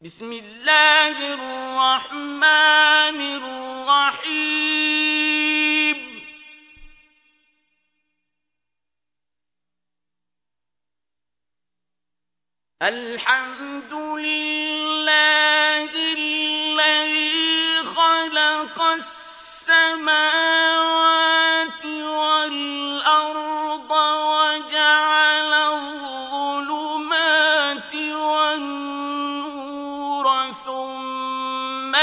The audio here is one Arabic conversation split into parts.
بسم الله الرحمن الرحيم الحمد لله الذي خلق السماوات والأرض وجعل الظلمات والنور ثم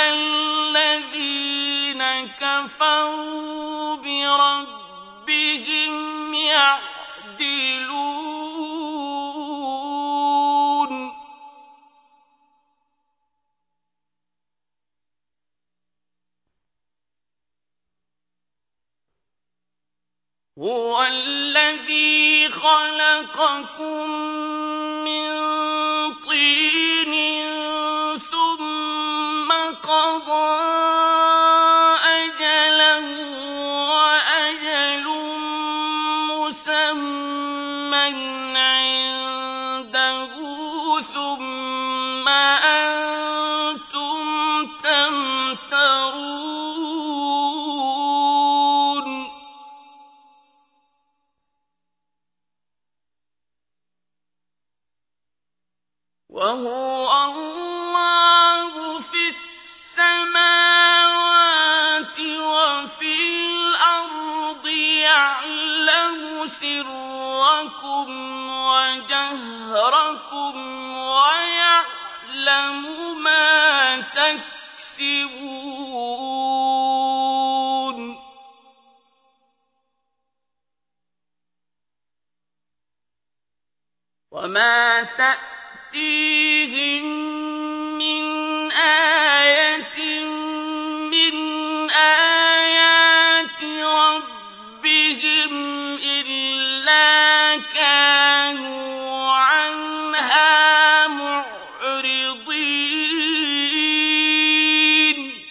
الذين كفروا بربهم يعدلون هو الذي خلقكم من طين ثم قضى أجلا وأجل مسمى عنده ثم أنتم تمترون وهو الله في السماوات وفي الأرض يعلم سركم وجهركم ويعلم ما تكسبون وما تأتيهم من آية من آيات ربهم إلا كانوا عنها معرضين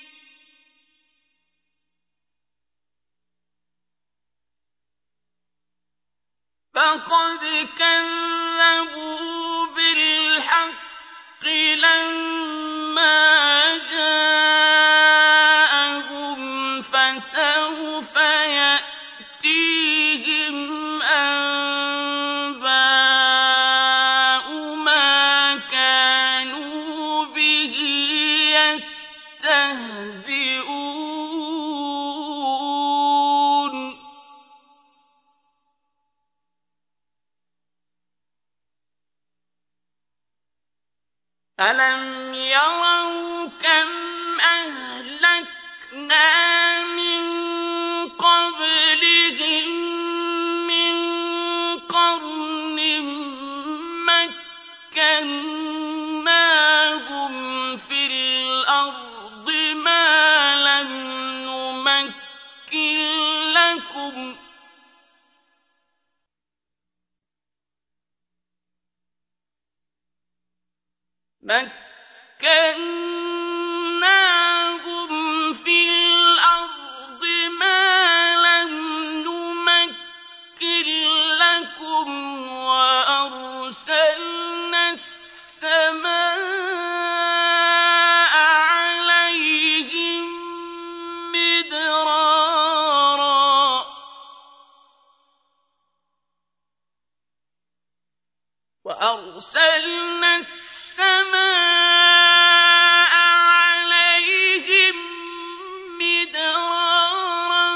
فقد كذبوا بالحق لما جاءهم فسوف يأتيهم أنباء ما كانوا به يستهزئون ألم يروا كم أهلكنا من قبلهم من قرن مكناهم في الأرض ما لم نمكن لكم مكناهم في الأرض ما لم نمكن لكم وأرسلنا السماء عليهم مدرارا وأرسلنا السماء عليهم مدرارا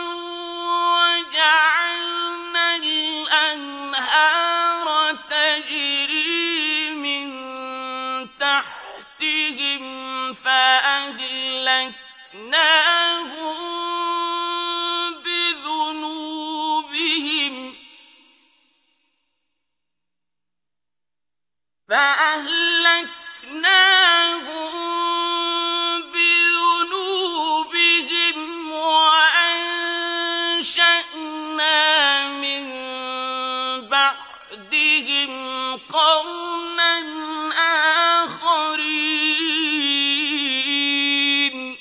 وجعلنا الأنهار تجري من تحتهم فأهلكناهم بذنوبهم وأنشأنا من بعدهم قرنا آخرين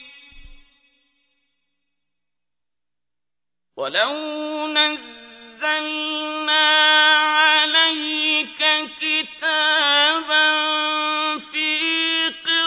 ولو نزلنا عليك كتابا في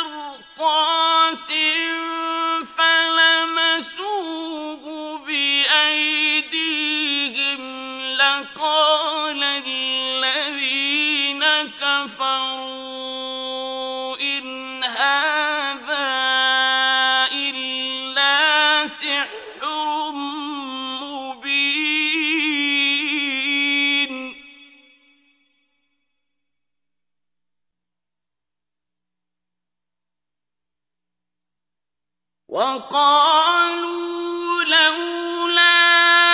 وقالوا لولا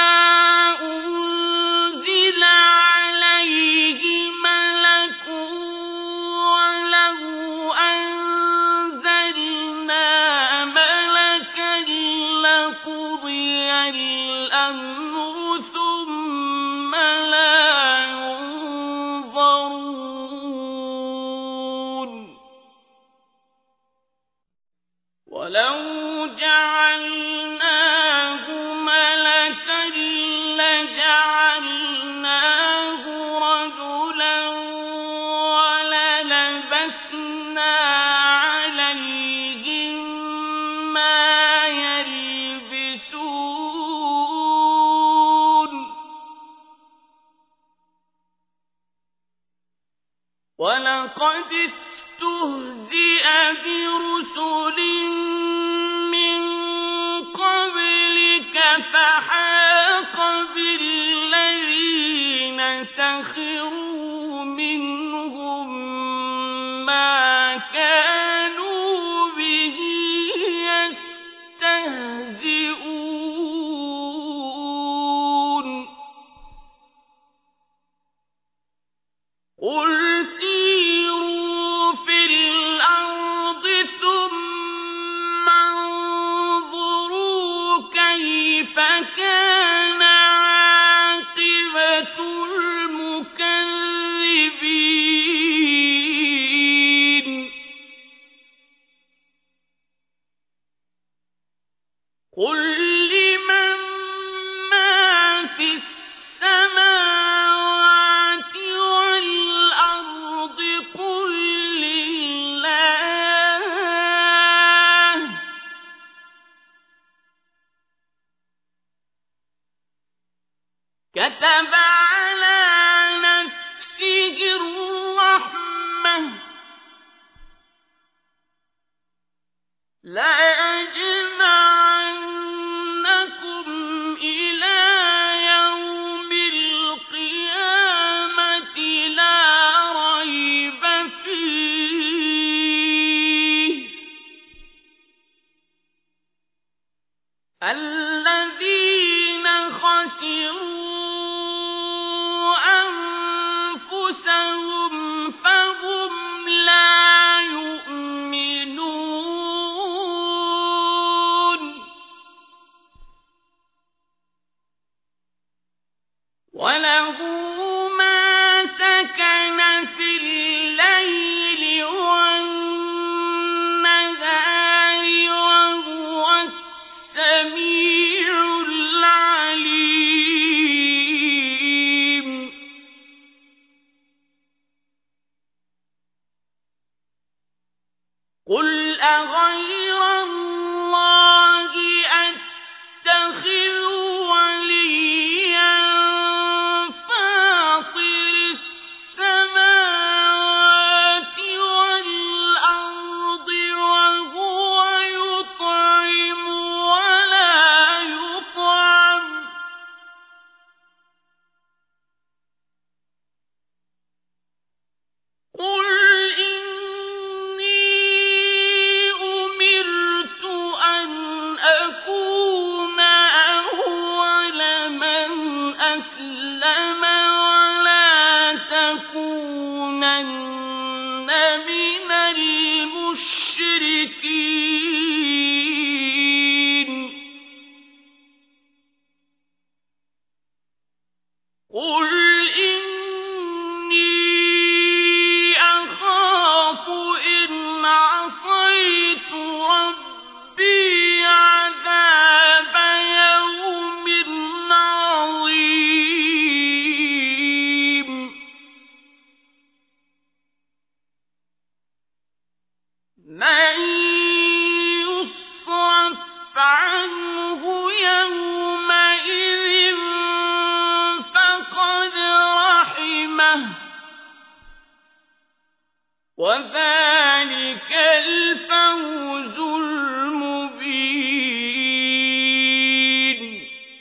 أنزل عليه ملك ولو أنزلنا ملكا لقضي الأمر ثم لا ينظرون ولو جعلناه ملكا لجعلناه رجلا وللبسنا عليهم ما يلبسون ولقد استهزئ برسل قبلك فحاق بالذين سخروا منهم ما كانوا به يستهزئون قل سيروا في الأرض ثم انظروا كيف كان عاقبة المكذبين قل لمن ما في السماوات والأرض قل لله كتب على نفسه الرحمة ليجمعنكم إلى يوم القيامة لا ريب فيه الذين خسروا أنفسهم فهم لا يؤمنون وله ما سكن في الليل والنهار وهو السميع العليم قل أغير الله أتخذ وليا فاطر السماوات والأرض وهو يطعم ولا يطعم قل إني أمرت أن أكون أول من أسلم ولا تكونن من المشركين قل إني أخاف إن عصيت ربي عذاب يوم عظيم من يصرف عنه يومئذ فقد رحمه وذلك الفوز المبين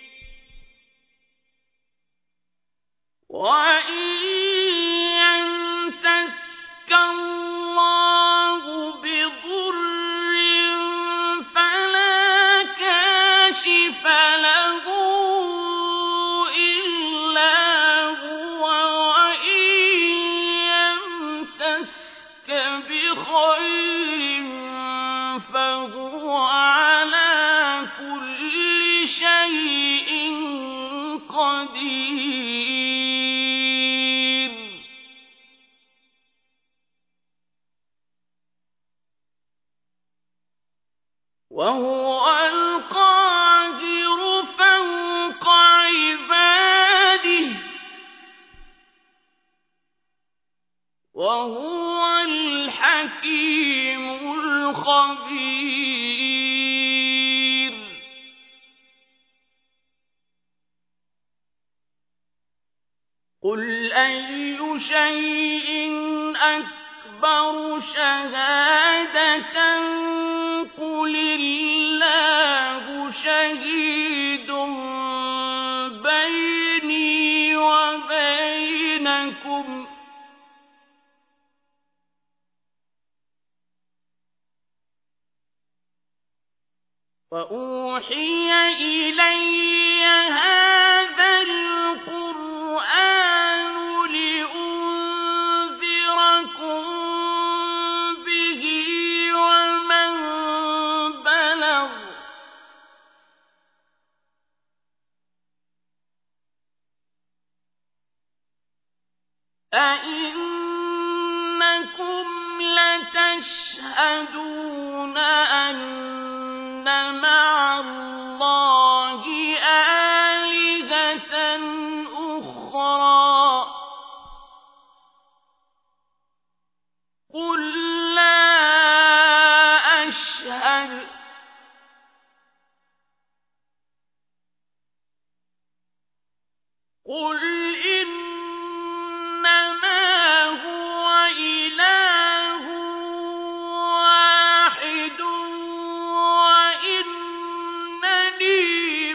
وإن يمسسك الله بضر فلا وهو القاهر فوق عباده وهو الحكيم الخبير قل أي شيء أكبر شهادة قل الله شهيد بيني وبينكم وأوحي إلي هذا القرآن لأنذركم به ومن بلغ أئنكم لتشهدون أن مع الله آلهة أخرى قل لا أشهد قل إنما هو إله واحد وإنني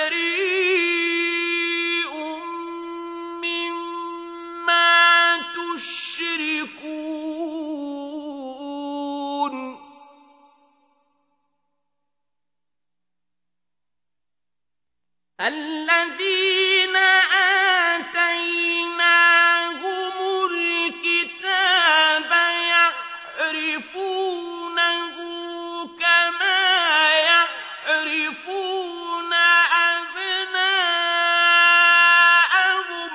بريء مما تشركون الذين آتيناهم الكتاب يعرفونه كما يعرفون أبناءهم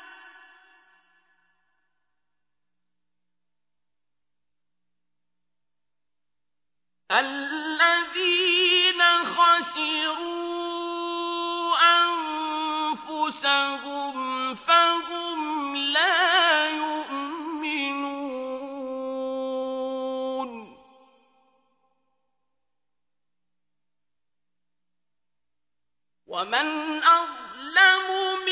الذين خسروا أنفسهم فهم لا يؤمنون ومن أظلم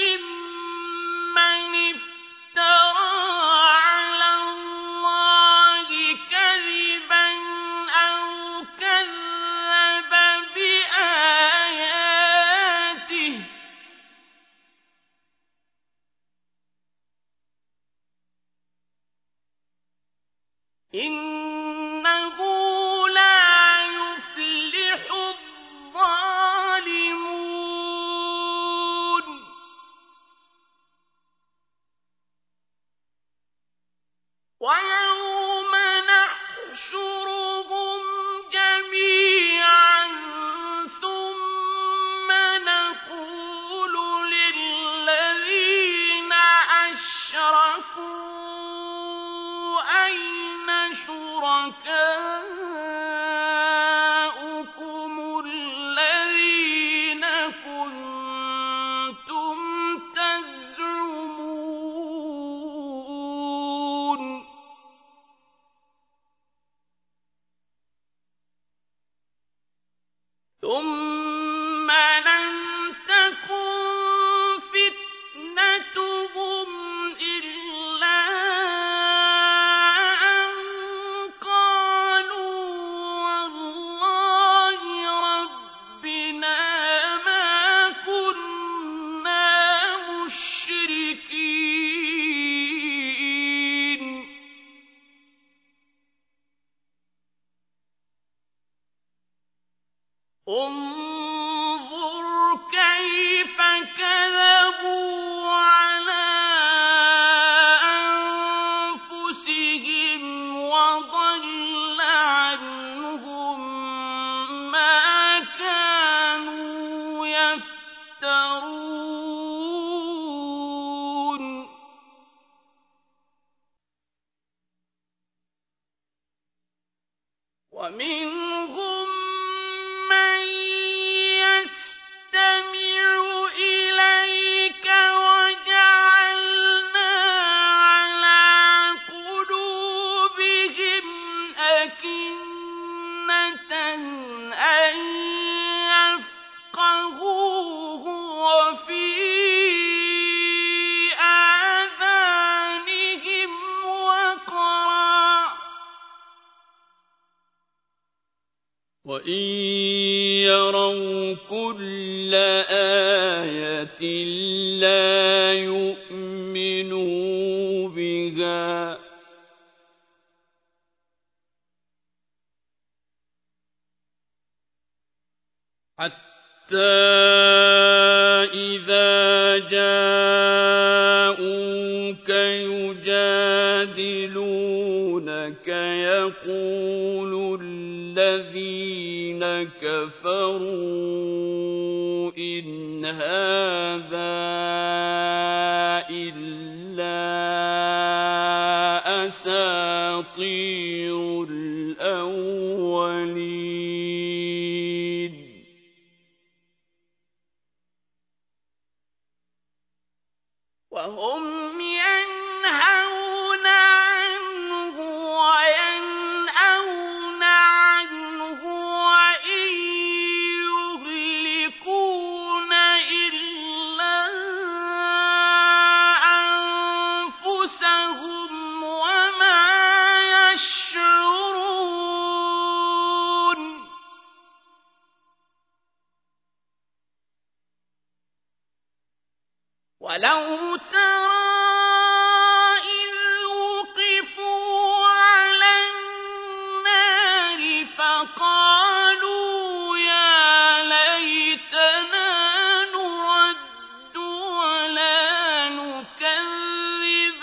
ممن افترى على الله كذبا أو كذب بآياته إنه لا يفلح الظالمون ويوم نحشرهم جميعا ثم نقول للذين أشركوا أين شركاؤكم الذين كنتم تزعمون ثم لم تكن فتنتهم إلا أن قالوا والله ربنا ما كنا مشركين انظر كيف كذبوا على أنفسهم وضل عنهم ما كانوا يفترون ومنهم وَإِن يَرَوْا كُلَّ آيَةٍ لَّا يُؤْمِنُوا بِهَا حَتَّىٰ إِذَا جَاءُوكَ يُجَادِلُونَكَ يَقُولُ الَّذِينَ كَفَرُوا إِنْ هَٰذَا إِلَّا أَسَاطِيرُ الْأَوَّلِينَ وَهُمْ يَنْهَوْنَ عَنْهُ وَيَنْأَوْنَ عَنْهُ وَإِن يُهْلِكُونَ إِلَّا أَنفُسَهُمْ وَمَا يَشْعُرُونَ وَلَوْ تَرَىٰ إِذْ وُقِفُوا عَلَى النَّارِ فَقَالُوا يَا لَيْتَنَا نُرَدُّ وَلَا نُكَذِّبَ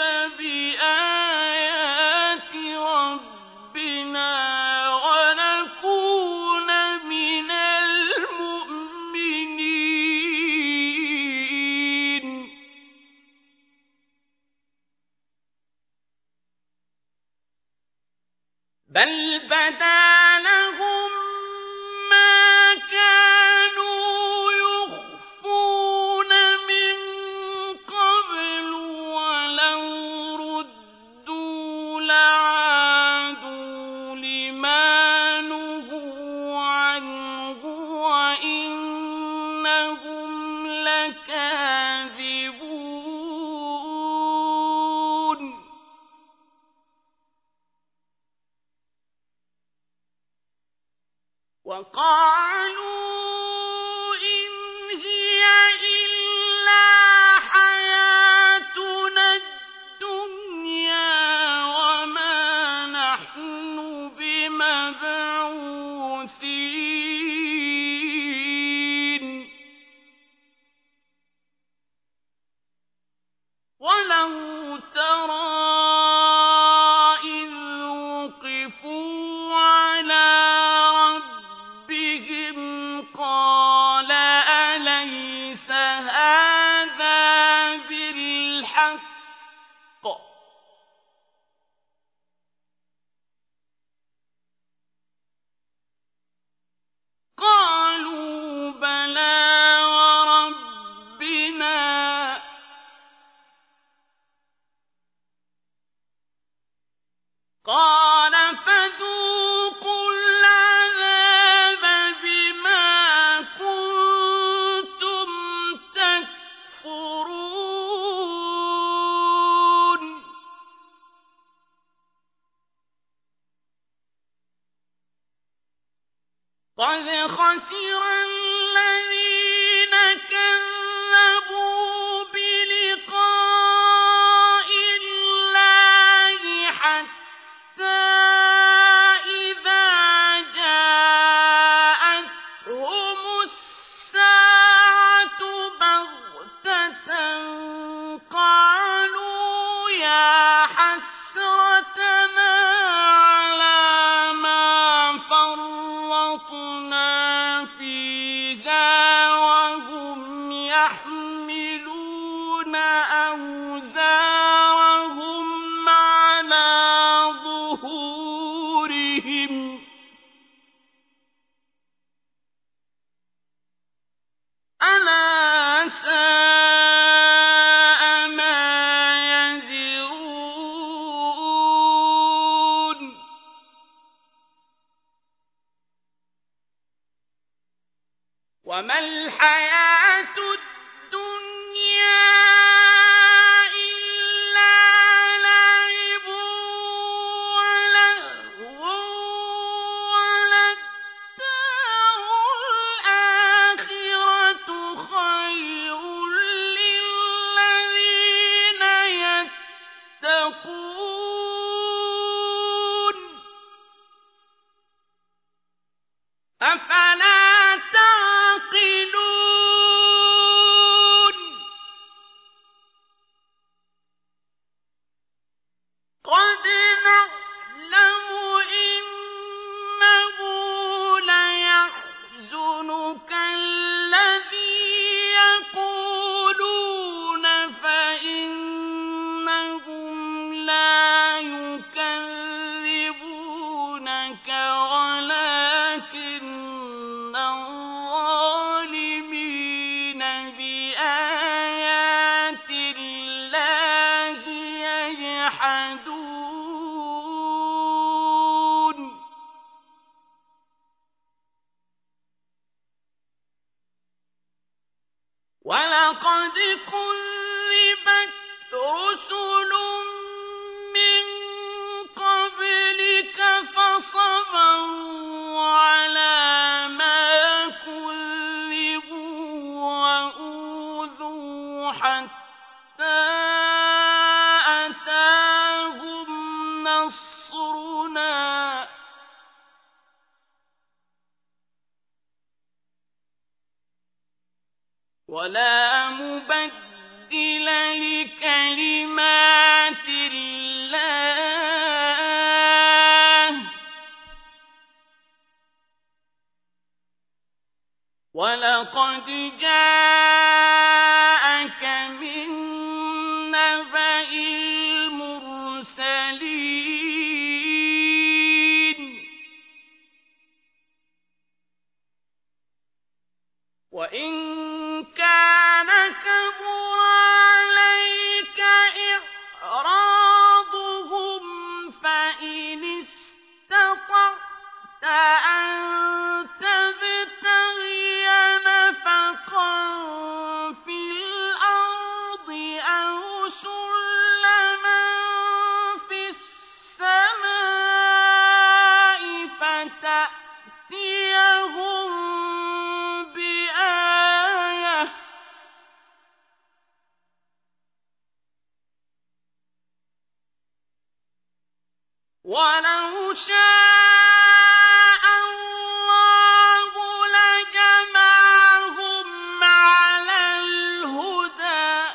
بِآيَاتِ رَبِّنَا وَنَكُونَ مِنَ الْمُؤْمِنِينَ بَلْ بَدَا لَهُم مَّا كَانُوا يُخْفُونَ مِن قَبْلُ وَلَوْ رُدُّوا لَعَادُوا لِمَا نُهُوا عَنْهُ وَإِنَّهُمْ لَكَاذِبُونَ وَقَالُوا إِنْ هِيَ إِلَّا حَيَاتُنَا الدُّنْيَا وَمَا نَحْنُ بِمَبْعُوثِينَ وَلَوْ تَرَىٰ إِذْ وُقِفُوا عَلَىٰ رَبِّهِمْ قَالَ أَلَيْسَ هَٰذَا بِالْحَقِّ ۖ قَالُوا بَلَىٰ وَرَبِّنَا ۚ قَالَ فَذُوقُوا الْعَذَابَ بِمَا كُنتُمْ تَكْفُرُونَ قَدْ خَسِرَ الَّذِينَ كَذَّبُوا بِلِقَاءِ اللَّهِ حَتَّىٰ إِذَا جَاءَتْهُمُ السَّاعَةُ بَغْتَةً قَالُوا يَا حَسْرَتَنَا عَلَىٰ مَا فَرَّطْنَا فِيهَا وَهُمْ يَحْمِلُونَ أَوْزَارَهُمْ عَلَىٰ ظُهُورِهِمْ ۚ أَلَا سَاءَ مَا يَزِرُونَ وَمَا الْحَيَاةُ الدُّنْيَا إِلَّا لَعِبٌ وَلَهْوٌ وَلَذَّةٌ أفلا تعقلون قد نعلم إنه ليحزنك الذي يقولون فإنهم لا يكذبونك ولكن الظالمين بآيات الله يجحدون ولقد كذبت رسل من قبلك فصبروا على ما كذبوا وأوذوا حتى أتاهم نصرنا ولا مبدل لكلمات الله ولقد جاءك من نبأ المرسلين وإن كان كبر عليك إعراضهم فإن استطعت أن تبتغي نفقا في الأرض أو سلما في السماء فتأتيهم بآية ولو شاء الله لجمعهم على الهدى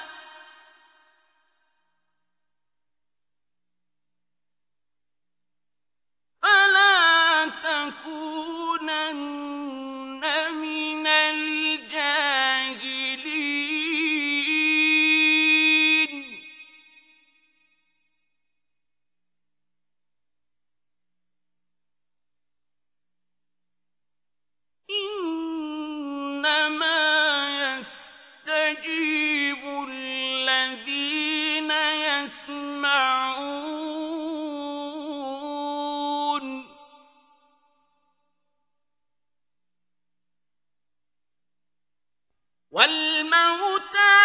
فلا تكونن من الجاهلين إنما يستجيب الذين يسمعون والموتى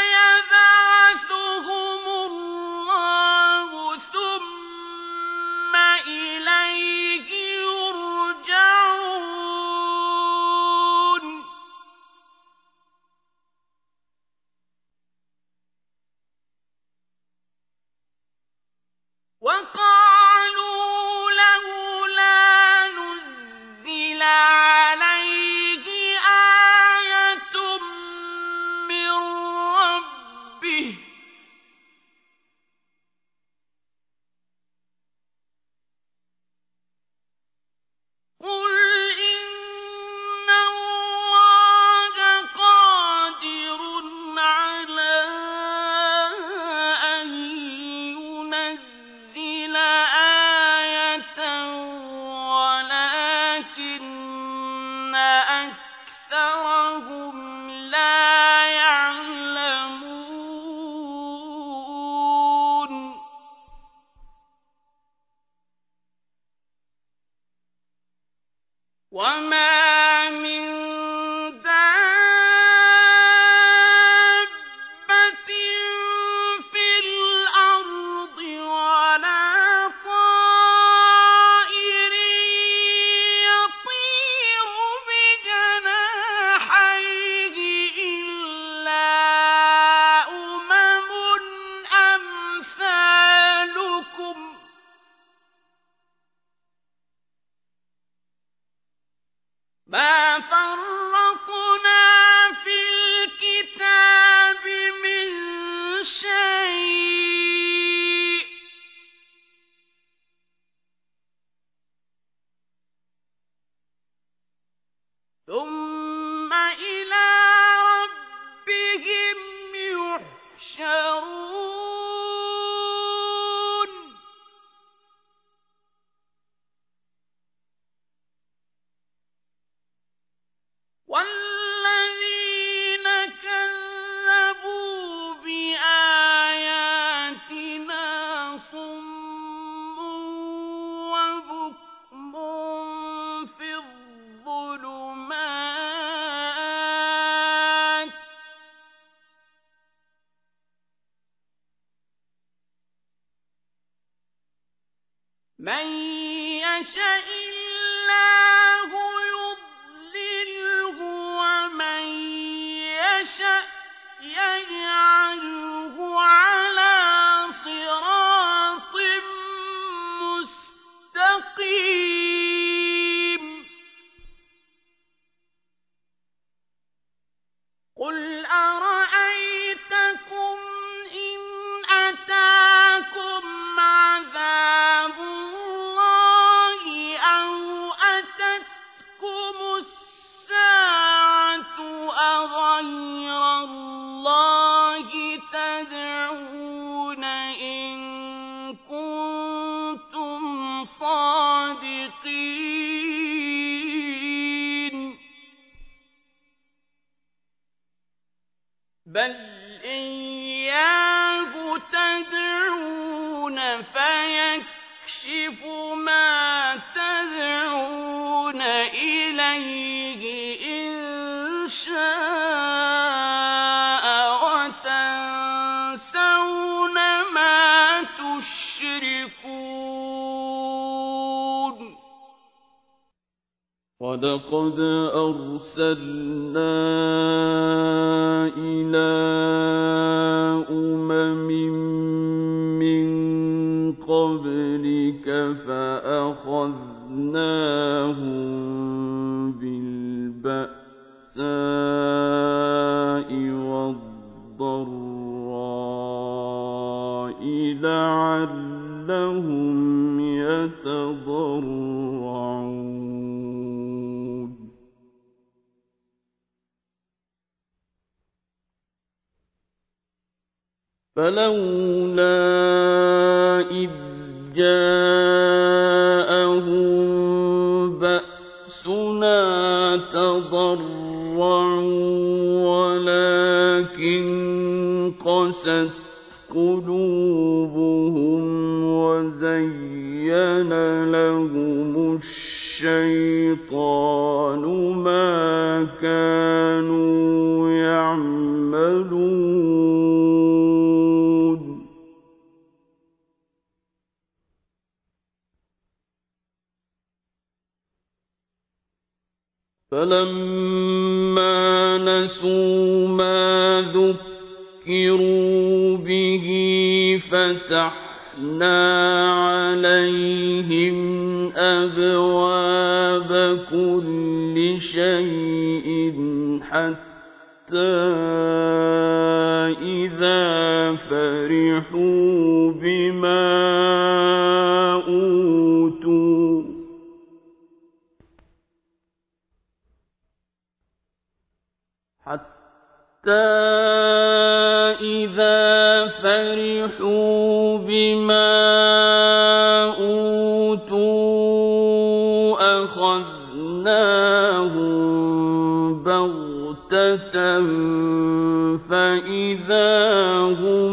يبعثهم الله ثم إليه يرجعون وقالوا لولا نزل عليه آية من ربه قل إن الله قادر على أن ينزل آية ولكن أكثرهم لا يعلمون وما من دابة في الأرض ولا طائر يطير بجناحيه إلا أمم أمثالكم مَا فَرَّطْنَا فِي الْكِتَابِ مِن شَيْءٍ ۚ ثُمَّ إِلَىٰ رَبِّهِمْ يُحْشَرُونَ وَالَّذِينَ كَذَّبُوا بِآيَاتِنَا صُمٌّ وَبُكْمٌ فِي الظُّلُمَاتِ ۗ مَن يَشَإِ اللَّهُ يُضْلِلْهُ وَمَن يَشَأْ يَجْعَلْهُ عَلَىٰ صِرَاطٍ مُّسْتَقِيمٍ قُلْ أَرَأَيْتَكُمْ إِنْ أَتَاكُمْ عَذَابُ اللَّهِ أَوْ أَتَتْكُمُ السَّاعَةُ أَغَيْرَ اللَّهِ تَدْعُونَ إِن كُنتُمْ صَادِقِينَ بَلْ إِيَّاهُ تَدْعُونَ فَيَكْشِفُ مَا تَدْعُونَ إِلَيْهِ إِن شَاءَ وَتَنسَوْنَ مَا تُشْرِكُونَ وَلَقَدْ أَرْسَلْنَا إِلَىٰ أُمَمٍ مِّن قَبْلِكَ فَأَخَذْنَاهُم بِالْبَأْسَاءِ وَالضَّرَّاءِ لَعَلَّهُمْ يَتَضَرَّعُونَ فَلَوْلَا إِذْ جَاءَهُم بَأْسُنَا تَضَرَّعُوا وَلَٰكِن قَسَتْ قُلُوبُهُمْ وَزَيَّنَ لَهُمُ الشَّيْطَانُ مَا كَانُوا يَعْمَلُونَ فَلَمَّا نَسُوا مَا ذُكِّرُوا بِهِ فَتَحْنَا عَلَيْهِمْ أَبْوَابَ كُلِّ شَيْءٍ حَتَّىٰ إِذَا فَرِحُوا بِمَا أُوتُوا أَخَذْنَاهُم بَغْتَةً فَإِذَا هُم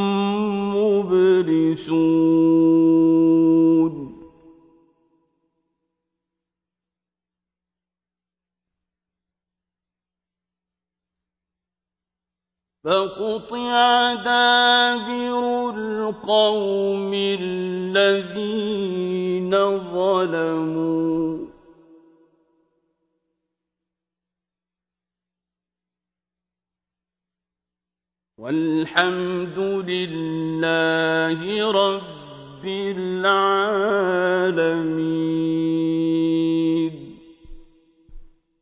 مُّبْلِسُونَ فَقُطِعَ دَابِرُ الْقَوْمِ الَّذِينَ ظَلَمُوا ۚ وَالْحَمْدُ لِلَّهِ رَبِّ الْعَالَمِينَ.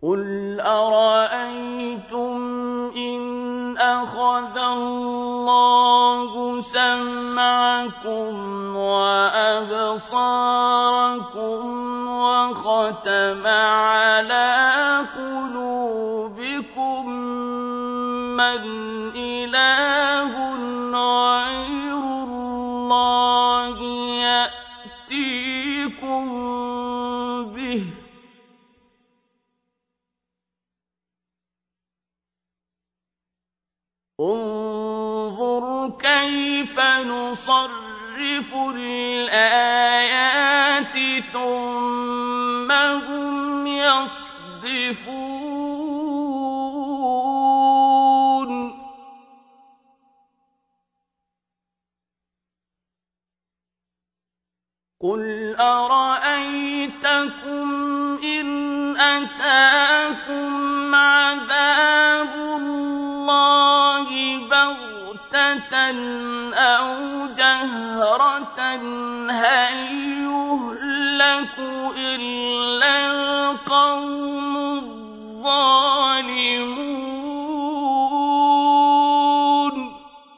قُلْ أَرَأَيْتُمْ إِنْ أَخَذَ اللَّهُ سَمْعَكُمْ وَأَبْصَارَكُمْ وَخَتَمَ عَلَىٰ قُلُوبِكُم مَّنْ إِلَٰهٌ غَيْرُ اللَّهِ يَأْتِيكُم بِهِ ۗ انظُرْ كَيْفَ نُصَرِّفُ الْآيَاتِ ثُمَّ هُمْ يَصْدِفُونَ قُلْ أَرَأَيْتَكُمْ إِنْ أَتَاكُمْ عَذَابُ اللَّهِ بَغْتَةً أَوْ جَهْرَةً هَلْ يُهْلَكُ إِلَّا الْقَوْمُ الظَّالِمُونَ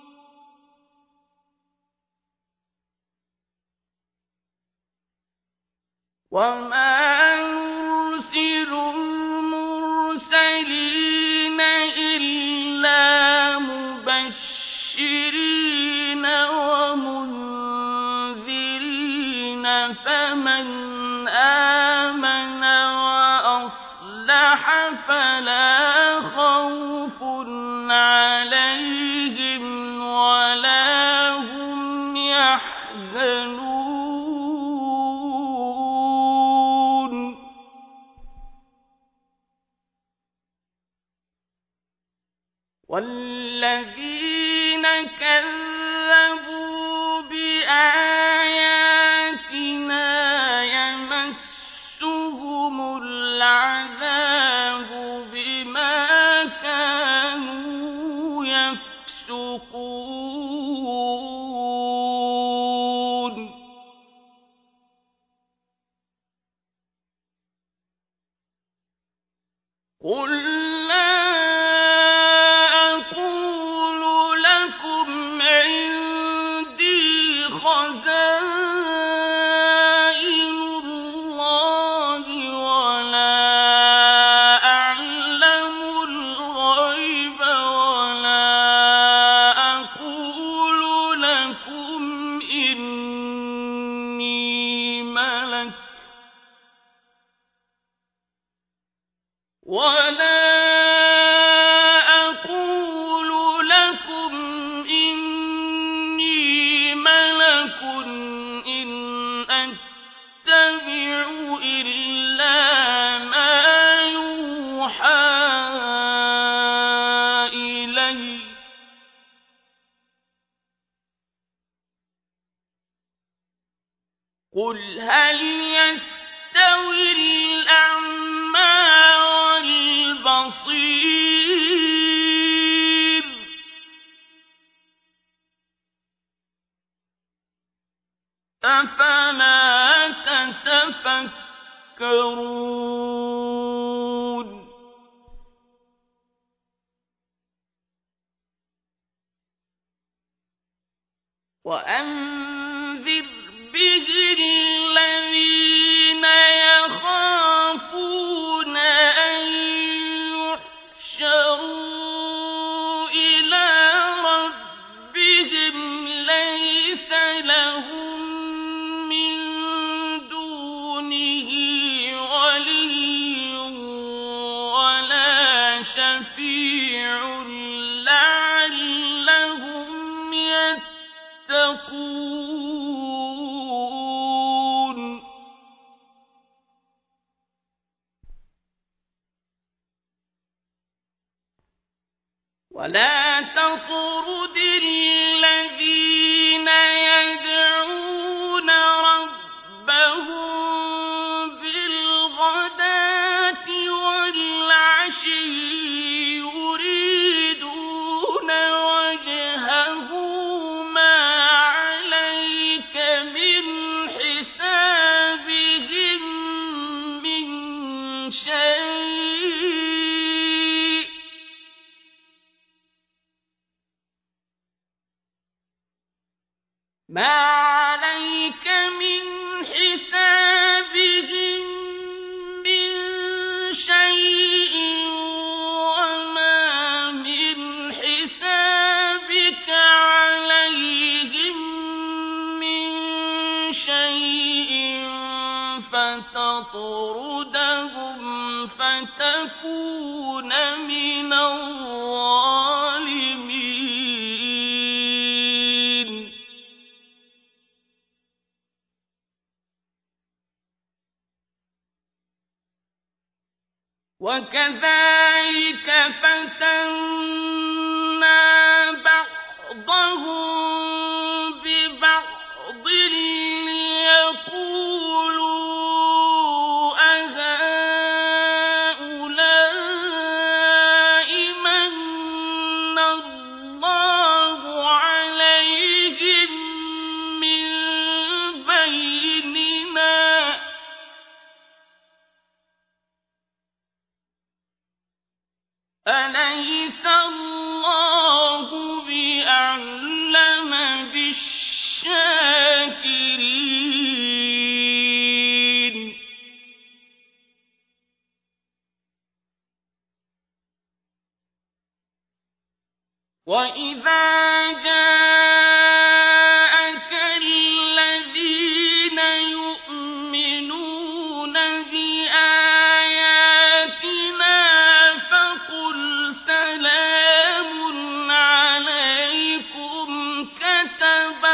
وَمَا نُرْسِلُ الْمُرْسَلِينَ إِلَّا مُبَشِّرِينَ وَمُنذِرِينَ ۖ فَمَنْ آمَنَ وَأَصْلَحَ فَلَا خَوْفٌ عَلَيْهِمْ وَلَا هُمْ يَحْزَنُونَ وَالَّذِينَ كَذَّبُوا بِآيَاتِنَا يَمَسُّهُمُ الْعَذَابُ بِمَا كَانُوا يَفْسُقُونَ قُل لَّا أَقُولُ لَكُمْ عِندِي خَزَائِنُ اللَّهِ وَلَا أَعْلَمُ الْغَيْبَ وَلَا أَقُولُ لَكُمْ إِنِّي مَلَكٌ وَلَا أَقُولُ لَكُمْ إِنِّي مَلَكٌ إِنْ أَتَّبِعُ إِلَّا مَا يُوحَىٰ إِلَيَّ ۚ قُلْ هَلْ يَسْتَوِي الْأَعْمَىٰ وَالْبَصِيرُ أَفَلَا تَتَفَكَّرُونَ وَأَنذِرْ بِهِ الَّذِينَ يَخَافُونَ أَن يُحْشَرُوا إِلَىٰ رَبِّهِمْ لَيْسَ لَهُم مِّن دُونِهِ وَلِيٌّ وَلَا شَفِيعٌ لَّعَلَّهُمْ يَتَّقُونَ وَلَا تَطْرُدِ الَّذِينَ يَدْعُونَ رَبَّهُم بِالْغَدَاةِ وَالْعَشِيِّ يُرِيدُونَ وَجْهَهُ مَا عَلَيْكَ مِنْ حِسَابِهِم مِّن شَيْءٍ ما عليك من حسابهم من شيء وما من حسابك عليهم من شيء فتطردهم فتكون من الظالمين وكذلك فتنا بعضهم ببعض ليقولوا أهؤلاء من الله عليهم من بيننا أليس الله بأعلم بالشاكرين وإذا جاءك الذين يؤمنون بآياتنا فقل سلام عليكم كتب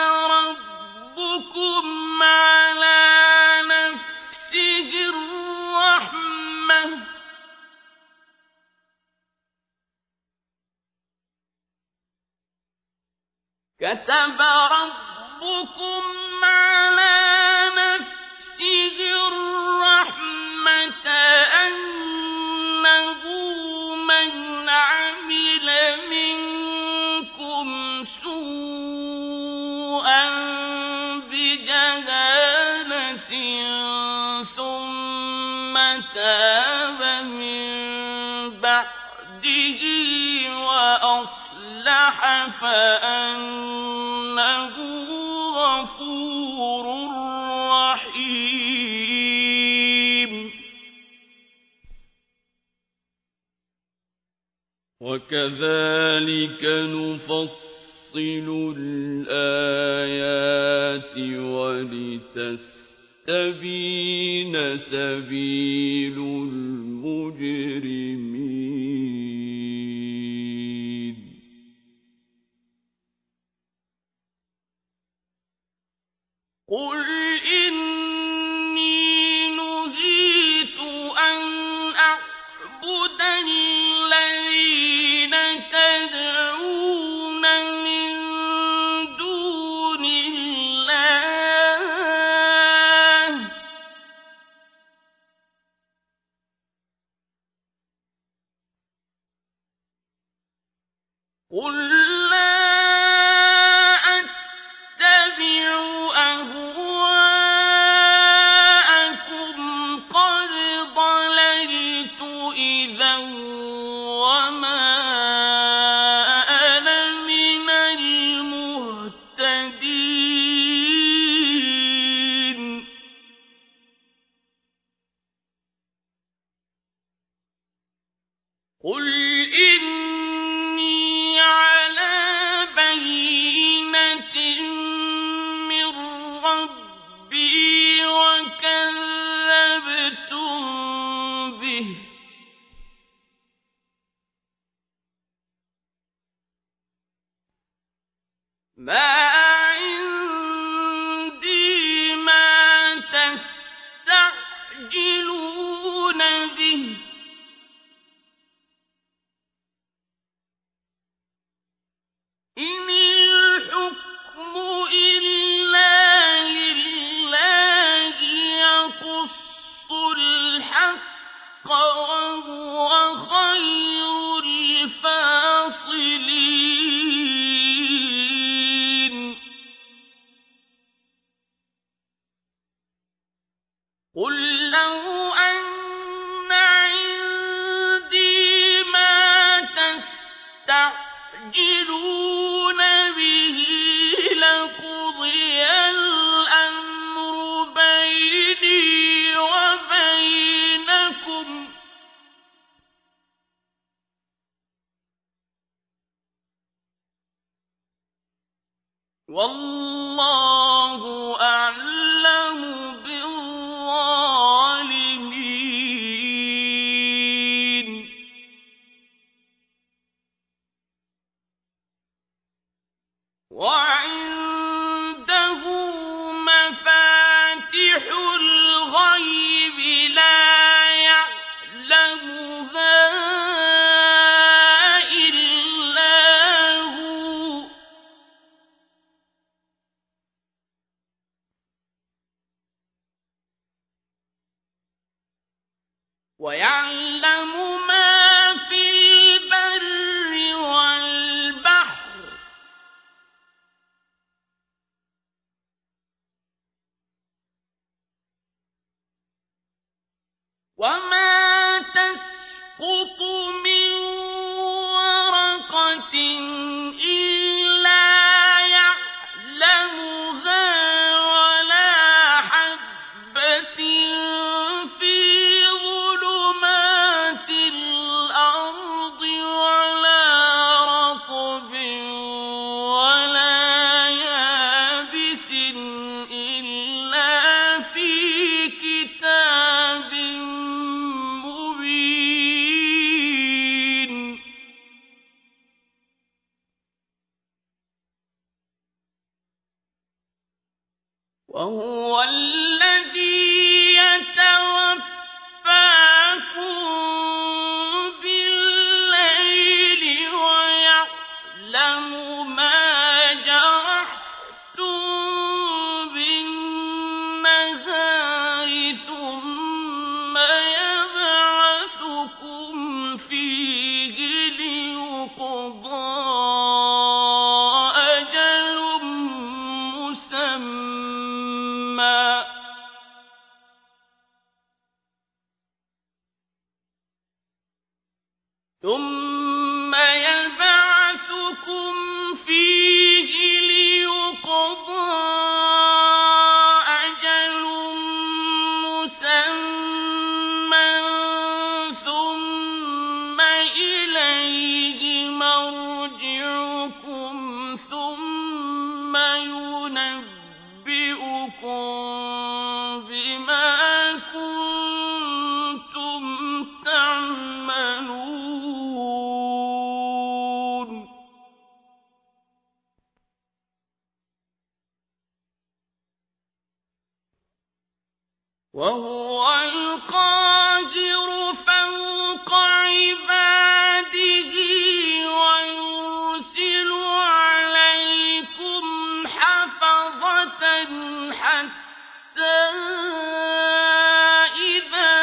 ربكم على نفسه الرحمة كتب ربكم على نفسه الرحمة أنه من عمل منكم سوءا بجهالة ثم تاب من بعده وأصلح فأنه غفور رحيم وكذلك نفصل الآيات ولتستبين سبيل المجرمين قل إني نهيت أن أعبد الذين تدعون من دون الله قل لا أتبع أهواءكم قد ضللت إذا وما أنا من المهتدين قل إني على بينة من ربي وكذبتم به ما عندي ما تستعجلون به إن الحكم إلا لله يقص الحق وهو خير الفاصلين قل لو أن عندي ما تستعجلون به لقضي وَاللَّهُ أَعْلَمُ بِالظَّالِمِينَ وَعِندَهُ مَفَاتِحُ الْغَيْبِ لَا يَعْلَمُهَا إِلَّا هُوَ وَيَعْلَمُ مَا فِي الْبَرِّ وَالْبَحْرِ وَمَا تَسْقُطُ مِن وَرَقَةٍ إِلَّا يَعْلَمُهَا وَلَا حَبَّةٍ فِي ظُلُمَاتِ الْأَرْضِ وَلَا رَطْبٍ وَلَا يَابِسٍ إِلَّا فِي كِتَابٍ مُّبِينٍ وَهُوَ الَّذِي يَتَوَفَّاكُم بِاللَّيْلِ وَيَعْلَمُ مَا جَرَحْتُم بِالنَّهَارِ ثُمَّ يَبْعَثُكُمْ فِيهِ لِيُقْضَىٰ أَجَلٌ مُّسَمًّى ثُمَّ إِلَيْهِ مَرْجِعُكُمْ ثُمَّ يُنَبِّئُكُم بِمَا كُنتُمْ تَعْمَلُونَ وَهُوَ الْقَاهِرُ فَوْقَ عِبَادِهِ وَيُرْسِلُ عَلَيْكُمْ حَفَظَةً حَتَّىٰ إِذَا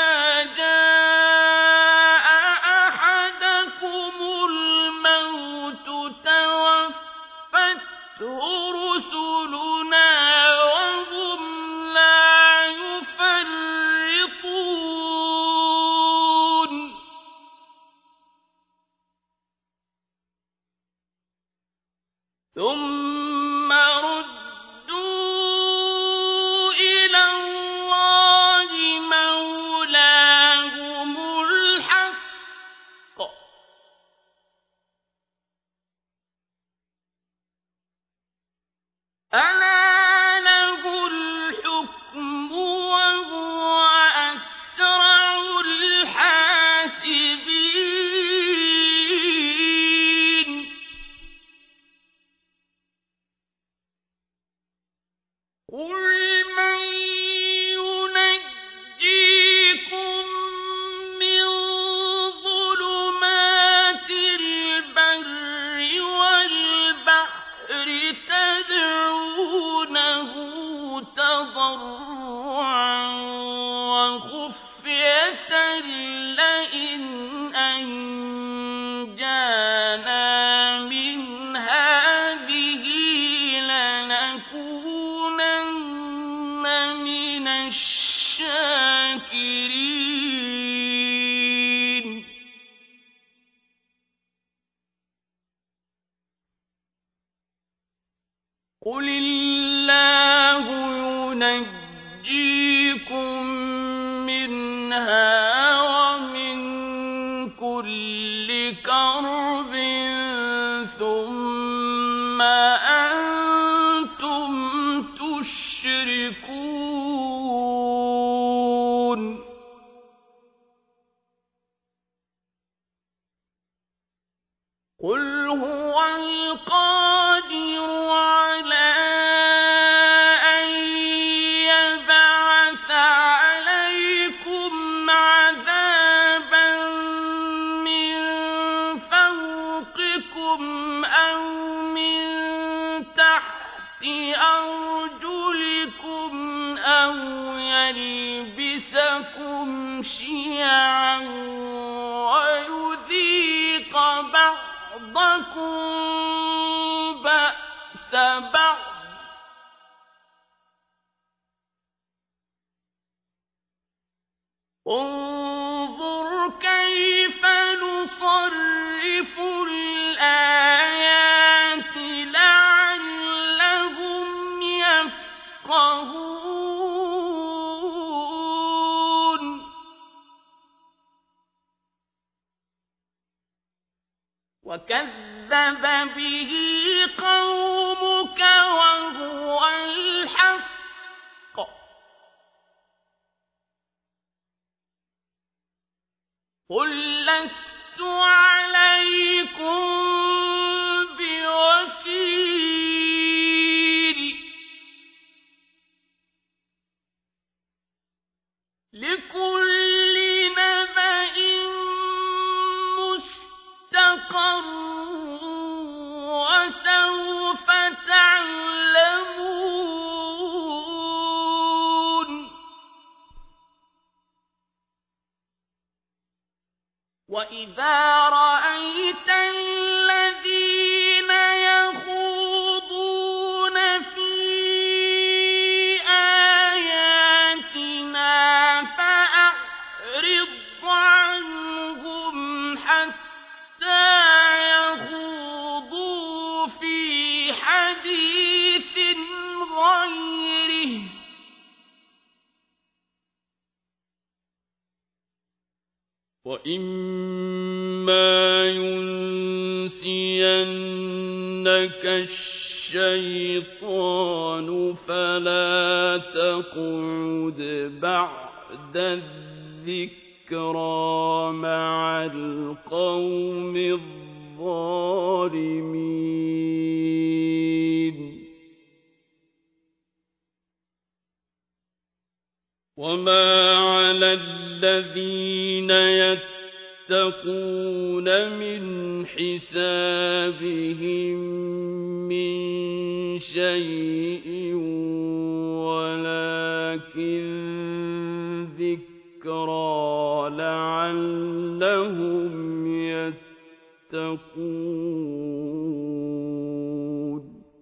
جَاءَ أَحَدَكُمُ الْمَوْتُ تَوَفَّتْهُ رُسُلُنَا وَهُمْ لَا يُفَرِّطُونَ ثُمَّ رُدُّوا إِلَى اللَّهِ مَوْلَاهُمُ الْحَقِّ ۖ أَلَا لَهُ الْحُكْمُ وَهُوَ أَسْرَعُ الْحَاسِبِينَ قُلْ مَن يُنَجِّيكُم مِّن ظُلُمَاتِ الْبَرِّ وَالْبَحْرِ تَدْعُونَهُ تَضَرُّعًا وَخُفْيَةً لَّئِنْ أَنجَانَا مِنْ هَٰذِهِ لَنَكُونَنَّ مِنَ الشَّاكِرِينَ قُلِ اللَّهُ يُنَجِّيكُم مِّنْهَا وَمِن كُلِّ كَرْبٍ ثُمَّ أَنتُمْ قُلْ هُوَ الْقَادِرُ عَلَىٰ أَن يَبْعَثَ عَلَيْكُمْ عَذَابًا مِّن فَوْقِكُمْ أَوْ مِن تَحْتِ أَرْجُلِكُمْ أَوْ يَلْبِسَكُمْ شِيَعًا وَيُذِيقَ بَعْضَكُم بَأْسَ بَعْضٍ ۗ انظُرْ كَيْفَ نُصَرِّفُ الْآيَاتِ لَعَلَّهُمْ يَفْقَهُونَ. وَكَذَّبَ بِهِ قَوْمُكَ وَهُوَ الْحَقُّ ۚ قُل لَّسْتُ عَلَيْكُم بِوَكِيلٍ. لِّكُلِّ نَبَإٍ مُّسْتَقَرٌّ وَسَوْفَ تَعْلَمُونَ. وَإِذَا رَأَيْتَ الَّذِينَ يَخُوضُونَ فِي آيَاتِنَا فَأَعْرِضْ عَنْهُمْ حَتَّىٰ يَخُوضُوا فِي حَدِيثٍ غَيْرِهِ ۚ وَإِمَّا يُنسِيَنَّكَ الشَّيْطَانُ فَلَا تَقْعُدْ بَعْدَ الذِّكْرَىٰ مَعَ الْقَوْمِ الظَّالِمِينَ. وَمَا عَلَى الَّذِينَ يَتَّقُونَ مِنْ حِسَابِهِم مِّن شَيْءٍ وَلَٰكِن ذِكْرَىٰ لَعَلَّهُمْ يَتَّقُونَ.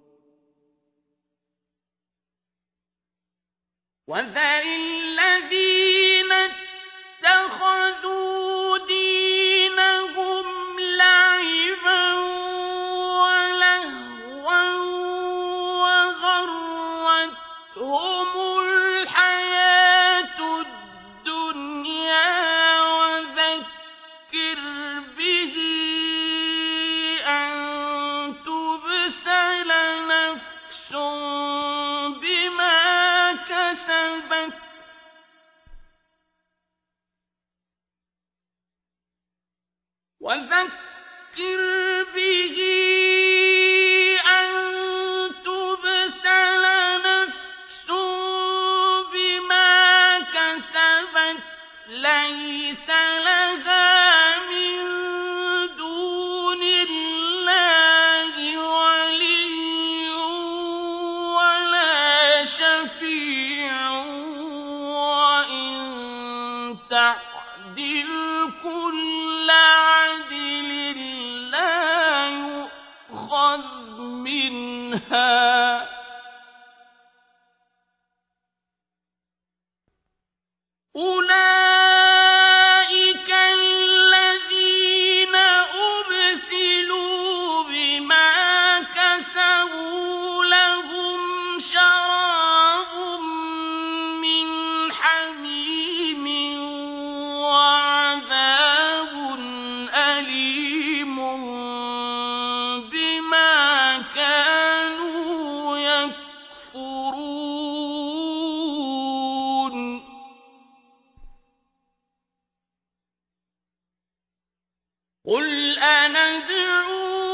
وَذَرِ الَّذِينَ اتَّخَذُوا دِينَهُمْ لَعِبًا وَلَهْوًا وَغَرَّتْهُمُ الْحَيَاةُ الدُّنْيَا وَذَكِّرْ بِهِ أَن تُبْسَلَ نَفْسٌ بِمَا كَسَبَتْ لَيْسَ لَهَا مِن دُونِ اللَّهِ وَلِيٌّ وَلَا شَفِيعٌ وَإِن تَعْدِلْ كُلَّ عَدْلٍ لَّا يُؤْخَذْ مِنْهَا ۗ أُولَٰئِكَ الَّذِينَ أُبْسِلُوا بِمَا كَسَبُوا لَهُمْ شَرَابٌ مِّنْ حَمِيمٍ وَعَذَابٌ أَلِيمٌ بِمَا كَانُوا يَكْفُرُونَ. قُلْ أَنَدْعُو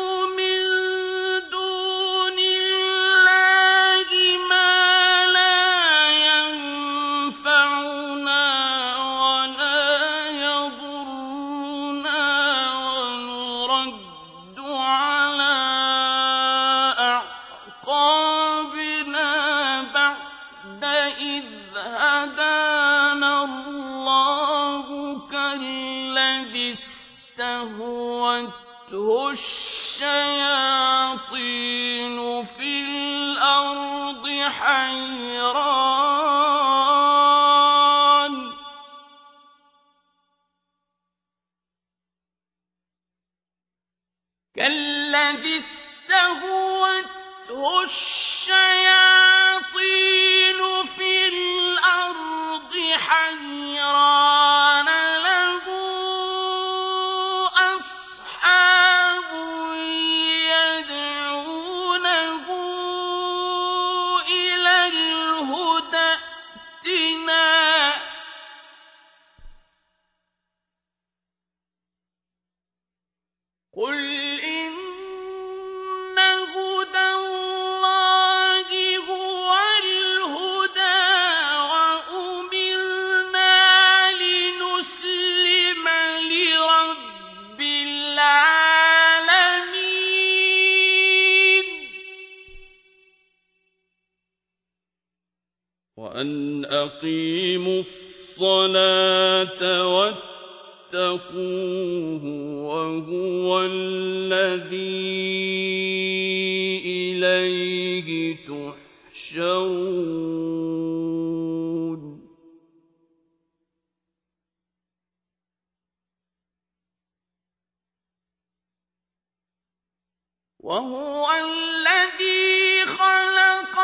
إِذْ هَدَانَا اللَّهُ كَالَّذِي اسْتَهْوَتْهُ الشَّيَاطِينُ فِي الْأَرْضِ حَيْرَانَ لَهُ أَصْحَابٌ يَدْعُونَهُ إِلَى الْهُدى ائْتِنَا ۗ قُلْ إِنَّ هُدَى اللَّهِ هُوَ الْهُدَىٰ وَأُمِرْنَا لِنُسْلِمَ لِرَبِّ الْعَالَمِينَ وَأَنْ أَقِيمُوا الصَّلَاةَ وَاتَّقُوهُ وَهُوَ الَّذِي إِلَيْهِ تُحْشَرُونَ وَهُوَ الَّذِي خَلَقَ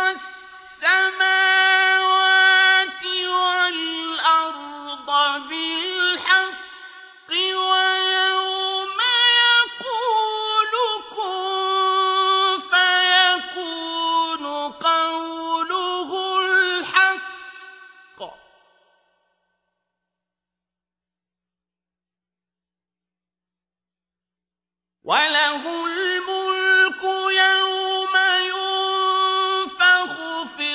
السَّمَاوَاتِ وَالْأَرْضَ بِالْحَقِّ وَيَوْمَ يَقُولُ كُن فَيَكُونُ قَوْلُهُ الْحَقَّ ۚ وَلَهُ الْمُلْكُ يَوْمَ يُنفَخُ فِي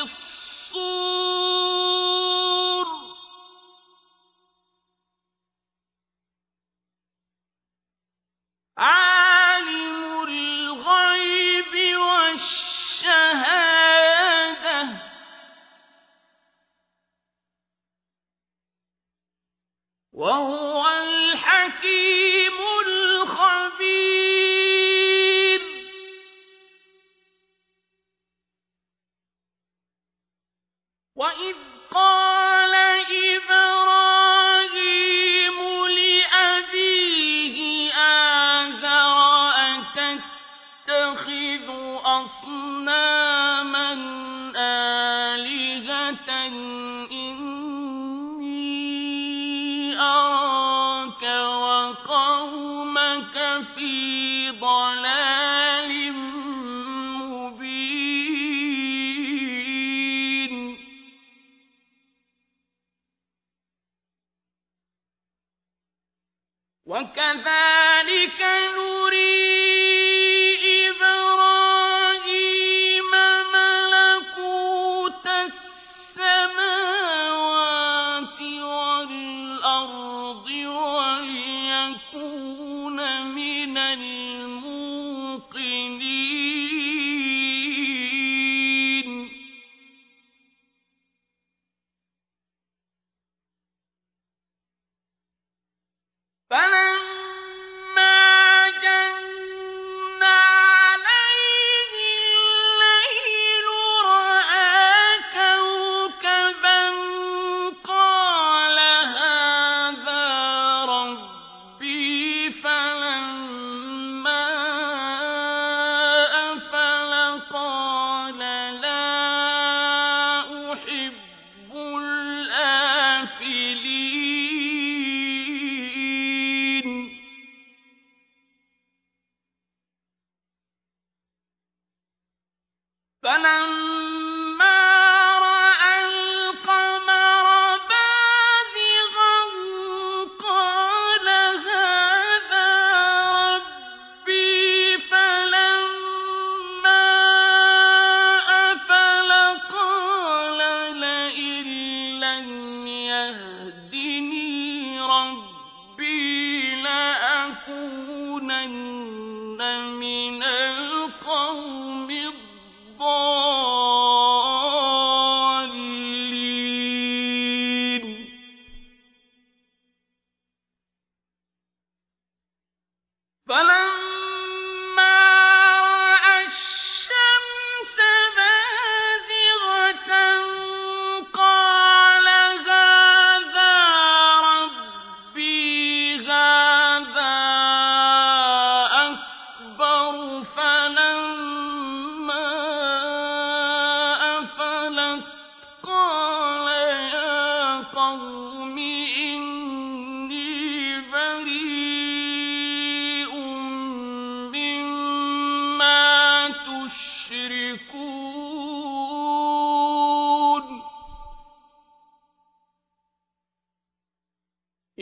الصُّورِ ۚ عَالِمُ الْغَيْبِ وَالشَّهَادَةِ ۚ وَهُوَ الْحَكِيمُ الْخَبِيرُ وَإِذْ قَالَ إِبْرَاهِيمُ لِأَبِيهِ آزَرَ أَتَتَّخِذُ أَصْنَامًا آلِهَةً إِنِّي أَرَاكَ وَقَوْمَكَ فِي ضَلَالٍ مُّبِينٍ وَكَذَٰلِكَ نُرِي إِبْرَاهِيمَ مَلَكُوتَ السَّمَاوَاتِ وَالْأَرْضِ وَلِيَكُونَ مِنَ الْمُوقِنِينَ فَلَمَّا جَنَّ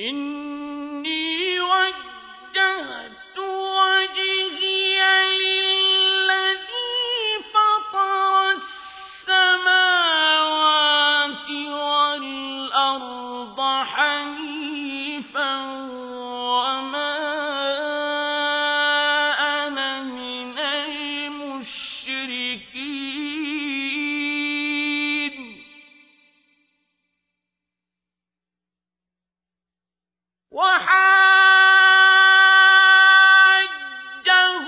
إني وجهت وجهي للذي فطر السماوات والأرض حنيفا وما أنا من المشركين وحاجه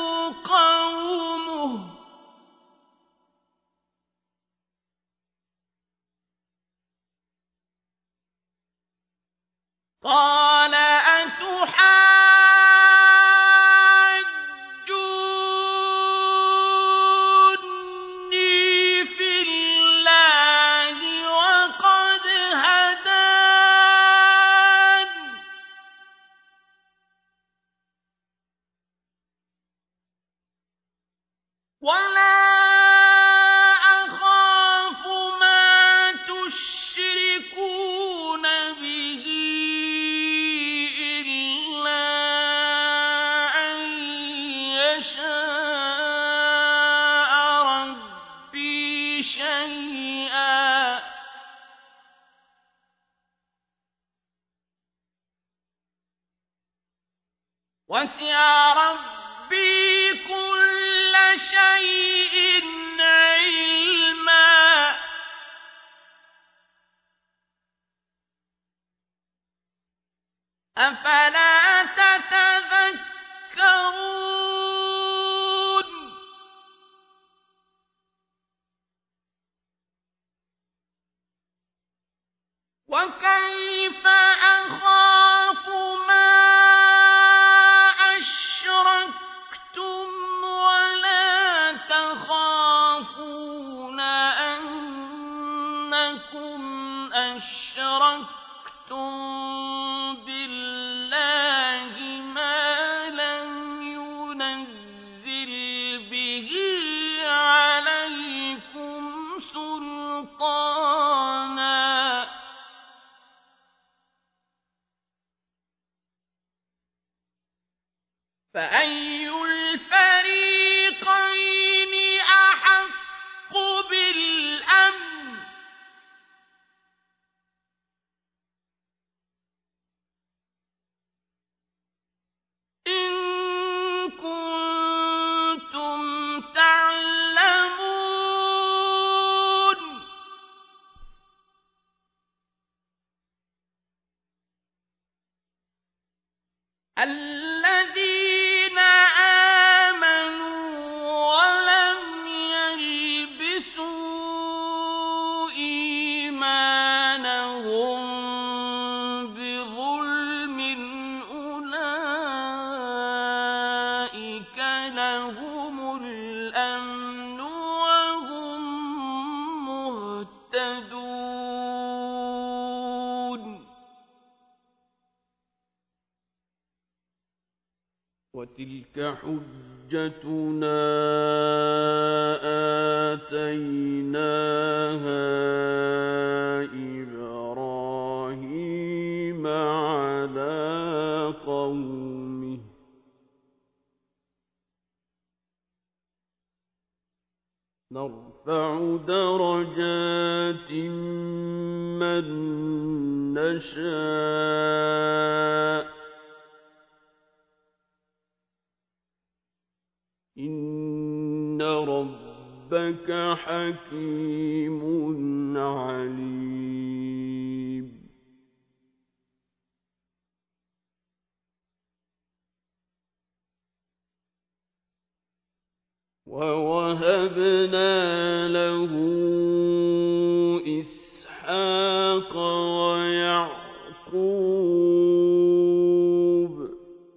قومه قال أتحاجوني في الله وقد هدان ولا أخاف ما تشركون به إلا أن يشاء ربي شيئا وسع ربي كل شيء علما أفلا تتذكرون وكيف أخاف ما أشركتم ولا تخافون أنكم أشركتم بالله ما لم ينزل به عليكم سلطانا فأي الفريقين أحق بالأمن إن كنتم تعلمون الذين آمنوا ولم يلبسوا إيمانهم بظلم أولئك لهم الأمن وهم مهتدون وتلك حجتنا آتيناها إبراهيم على قومه نرفع درجات من نشاء إن ربك حكيم عليم ووهبنا له إسحاق ويعقوب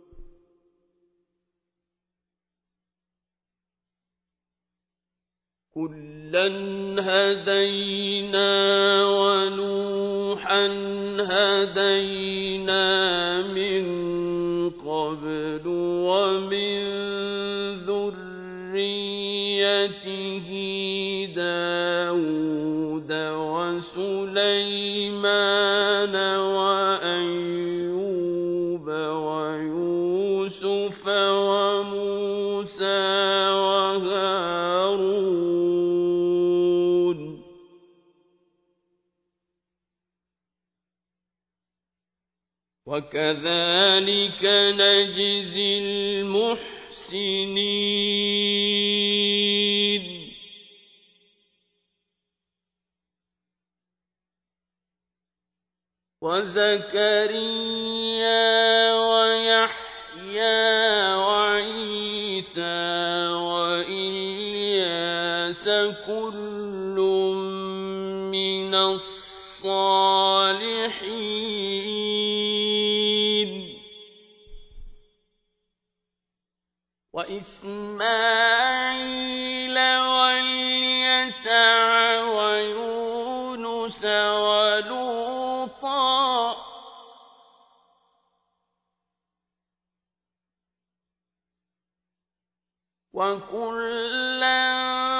كلا هدينا ونوحا هدينا من قبل ومن ذريته داود وسليمان وأيوب وكذلك نجزي المحسنين وزكريا ويحيى وعيسى وإلياس كل من الصالحين وإسماعيل واليسع ويونس ولوطا وكلا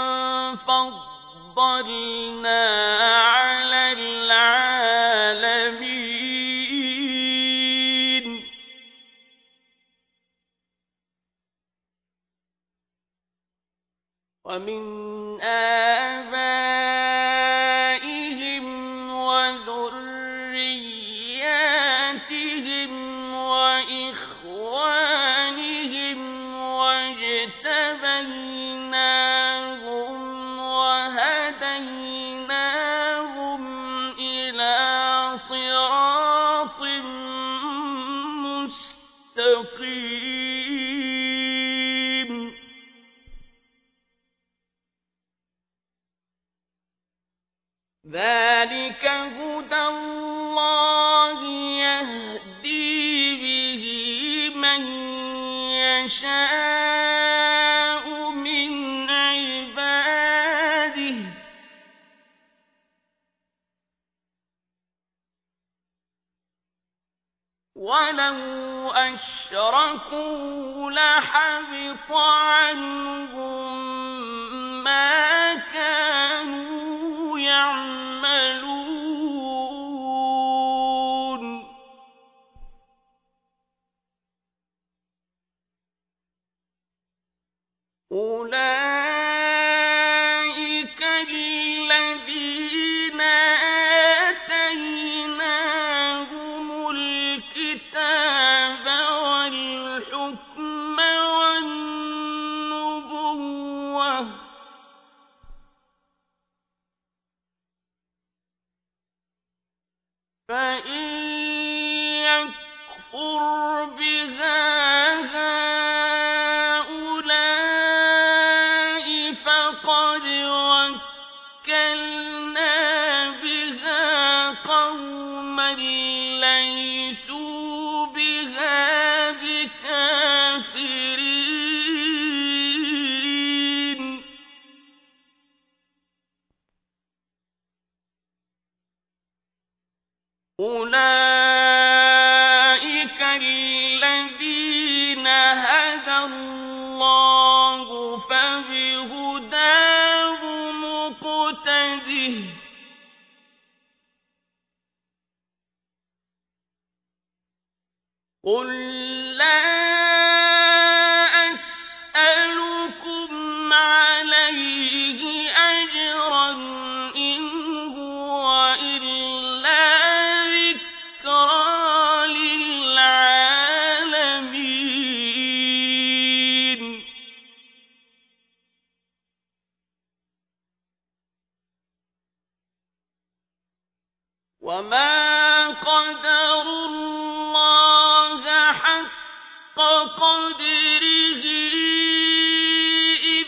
فضلنا على العالمين ومن آبائهم وذرياتهم وإخوانهم واجتبيناهم وهديناهم إلى صراط مستقيم ذلك هدى الله يهدي به من يشاء من عباده ولو أشركوا لحبط عنهم ما كانوا يعملون أولئك الذين آتيناهم الكتاب والحكم والنبوة فإن يكفر بها هؤلاء فقد وكلنا بها قوما ليسوا بها بكافرين أولئك الذين هدى الله فبهداه مقتده قل لا أسألكم عليه أجرا إن هو إلا ذكرى للعالمين وما قدروا الله حق قدره إذ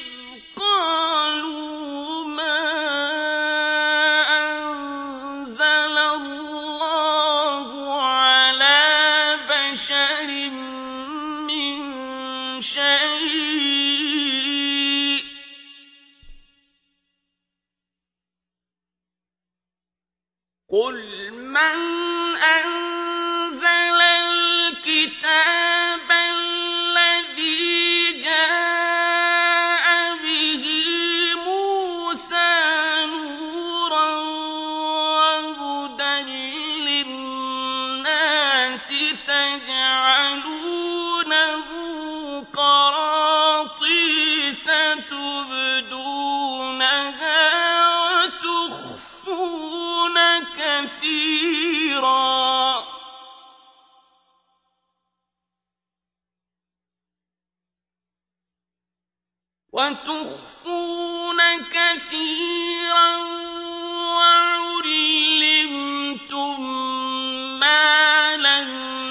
قالوا ما أنزل الله على بشر من شيء قل من أنزل الكتاب الذي جاء به موسى نورا وهدى للناس تجعلونه قراطيس تبدونها وتخفون كثيرا وتخفون كثيرا وعلمتم ما لم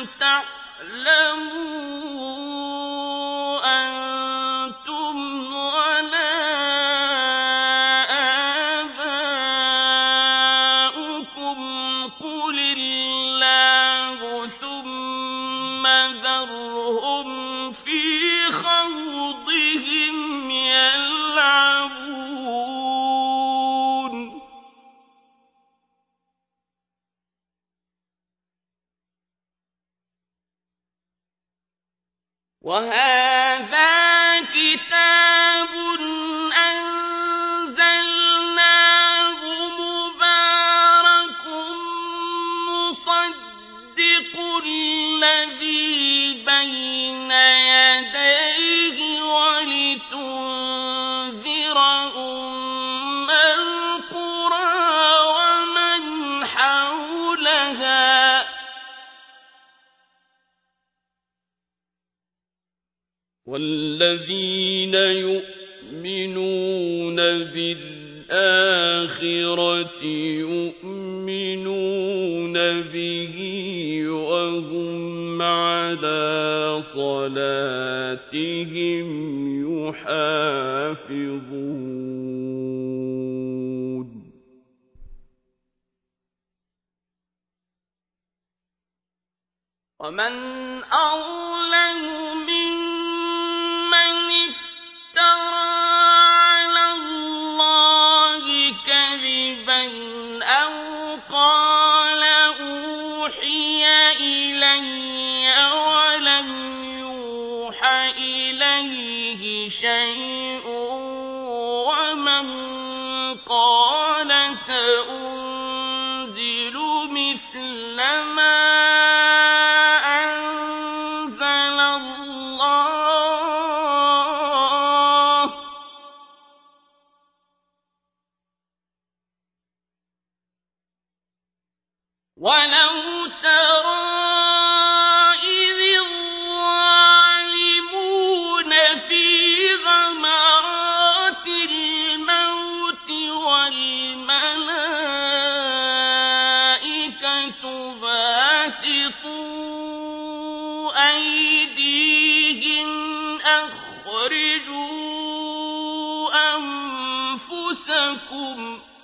تعلموا أنتم ولا آباؤكم قل الله ثم ذرهم في خوضهم يلعبون وهذا كتاب أنزلناه مبارك مصدق الذي بين يديه ولتنذر أم القرى ومن حولها والذين يؤمنون بالآخرة يؤمنون به وهم على صلاتهم يحافظون ومن أظلم ممن افترى على الله كذبا أو قال أوحي إلي ولم يوحى إليه شيء ومن قال سأنزل مثل ما أنزل الله ولو ترى إذ الظالمون في غمرات الموت والملائكة باسطوا أيديهم أخرجوا أنفسكم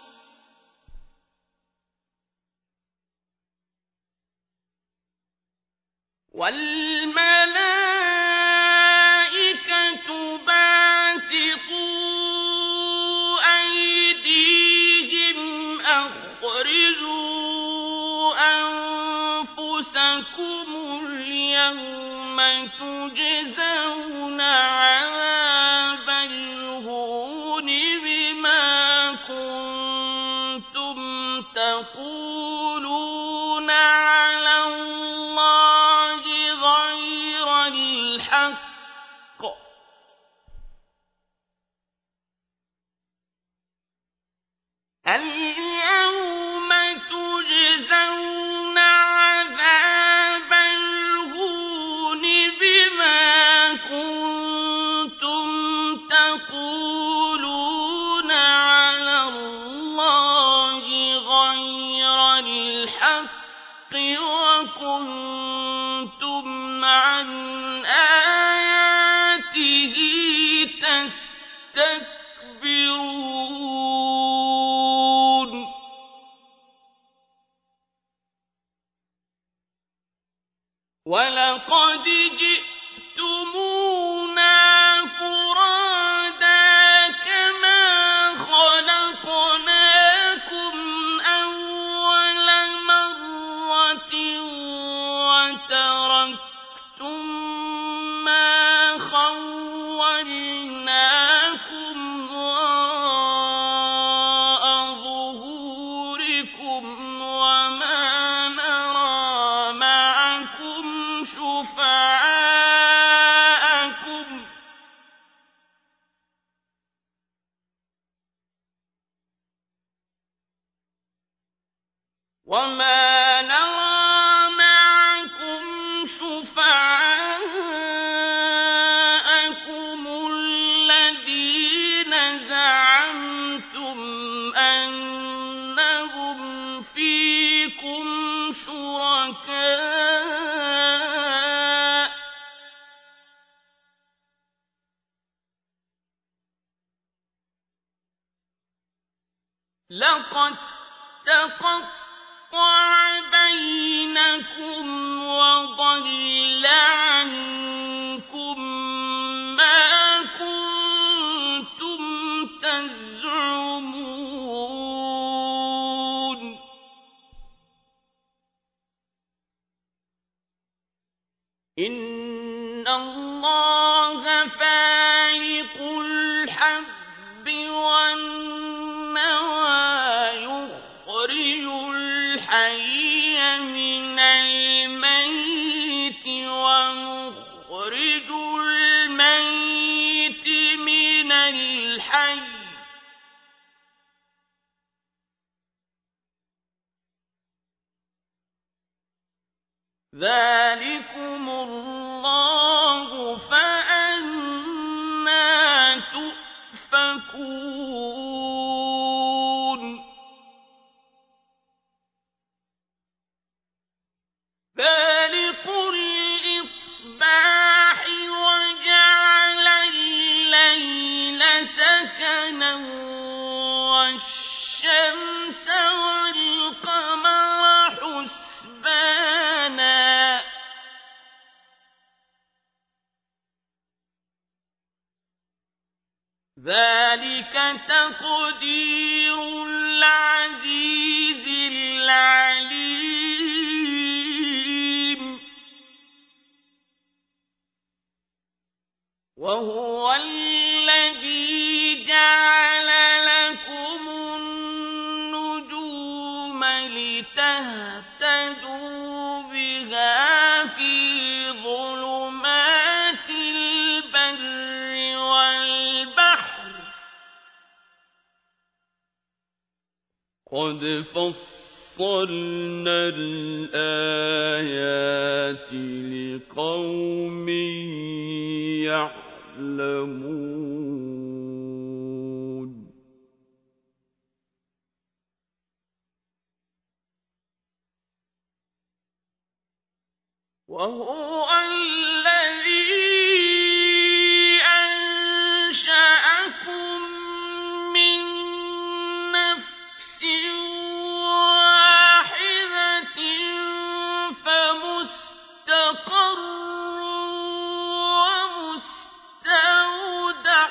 والملائكة باسطوا أيديهم أخرجوا أنفسكم اليوم تجزون عذاب الهون بما كنتم تقولون على الله غير الحق اليوم تجزون عذاب الهون بما كنتم تقولون على الله غير الحق وكنتم عن آياته تستكبرون ولقد جئتمونا فرادا كما خلقناكم أول مرة وتركتم ما خولناكم وراء ظهوركم وما نرى معكم شفعاءكم الذين بينكم وضل عنكم ما كنتم تزعمون إن الله فالق الحب والنوى يخرج الحي من الميت ومخرج الميت من الحي ذلكم الله فأنى تؤفكون فالق الإصباح وجعل الليل سكنا والشمس والقمر حسبانا ذلك تقدير العزيز العليم وهو الذي جعل لكم النجوم لتهتدوا بها في ظلمات البر والبحر قد فصلنا الآيات لقوم يعلمون وهو الذي أنشأكم من نفس واحدة فمستقر ومستودع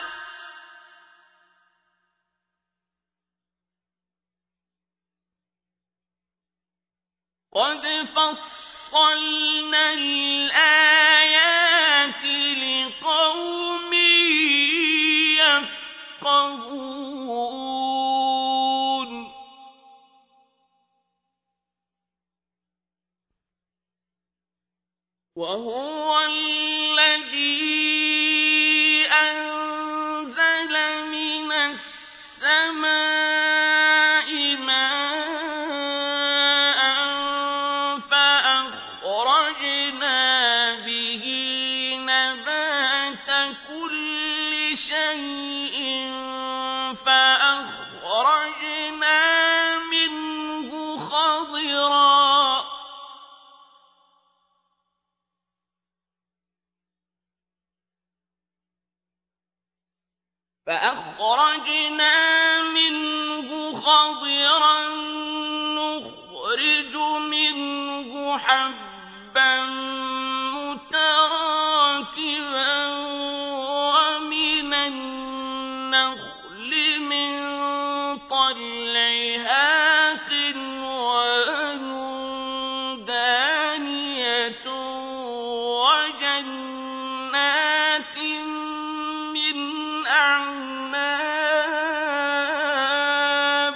قد فصلنا الآيات لقوم يفقهون وهو الذي أنزل من السماء ماء فأخرجنا به نبات كل شيء فأخرجنا منه خضرا نخرج منه حبا متراكبا ومن النخل من طلعها قنوان دانية وجنات من أعناب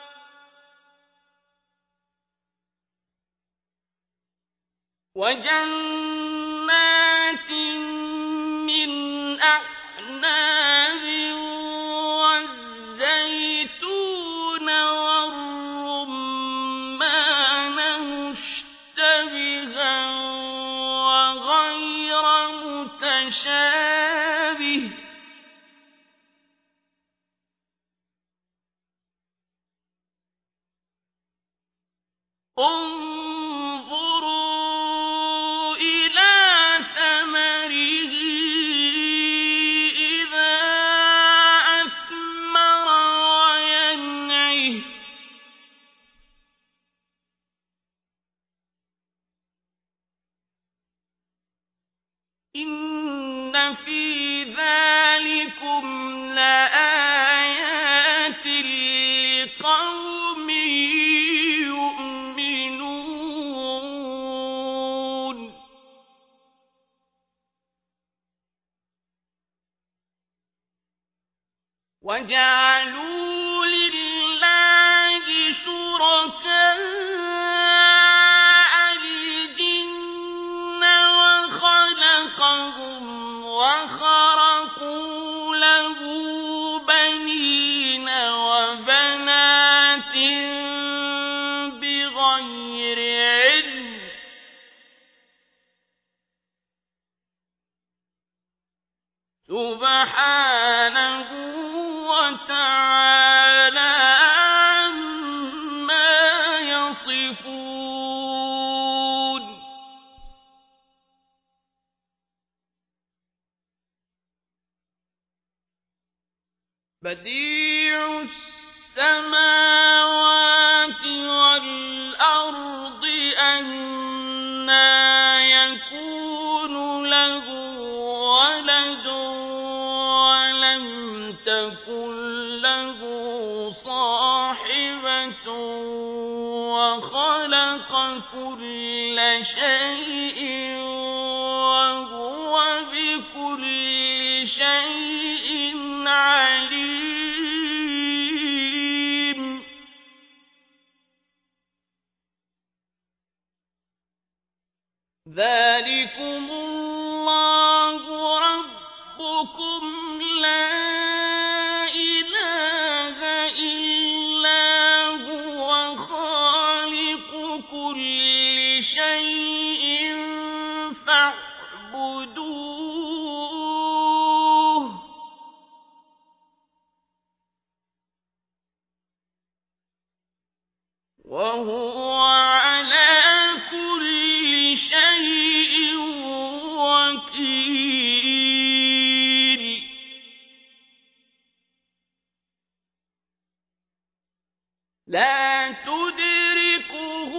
والزيتون والرمان مشتبها وغير متشابه انظروا إلى ثمره إذا أثمر وينعه إن في ذلكم لآيات لقوم يؤمنون وجعلوا لله شركاء الجن وخلقهم وخرقوا له بنين وبنات بغير علم سبحانه وتعالى عما يصفون بديع السماوات والأرض أنى يكون له ولد ولم تكن له صاحبة وخلق كل شيء وهو بكل شيء عليم ذلكم الله ربكم لا إله إلا هو خالق كل شيء فاعبدوه وهو على كل شيء وكيل لا تدركه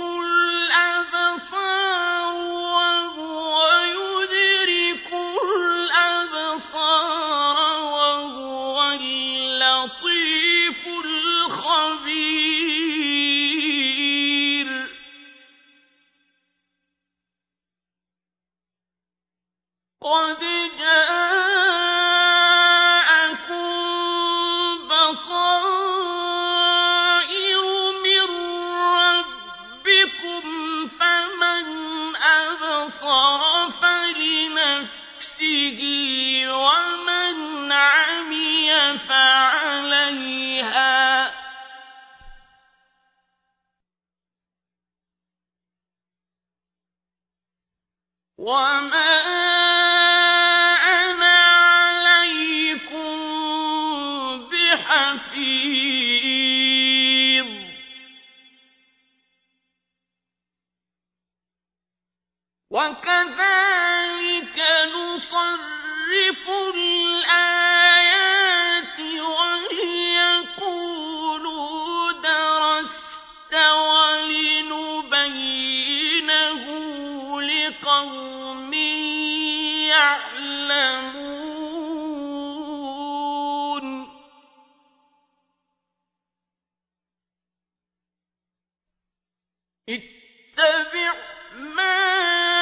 الأبصار وهو يدرك الأبصار وهو اللطيف الخبير قد جاءكم بصائر من ربكم فمن أبصر فلنفسه ومن عمي فعليها وما أنا عليكم بحفيظ وكذلك نصرف الآيات وليقولوا درست ولنبينه لقوم يعلمون اتبع ما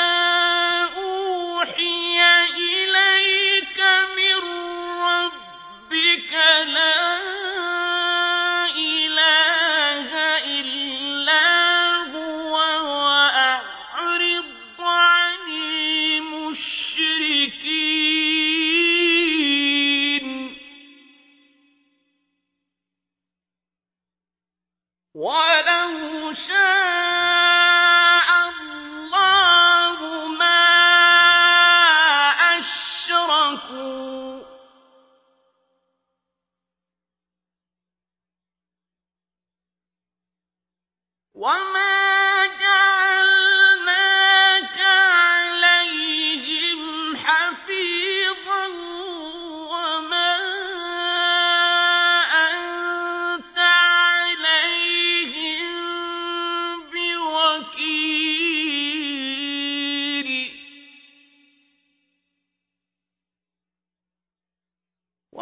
أوحي إليك من ربك لا إله إلا هو وأعرض عن المشركين ولو شاء الله ما أشركوا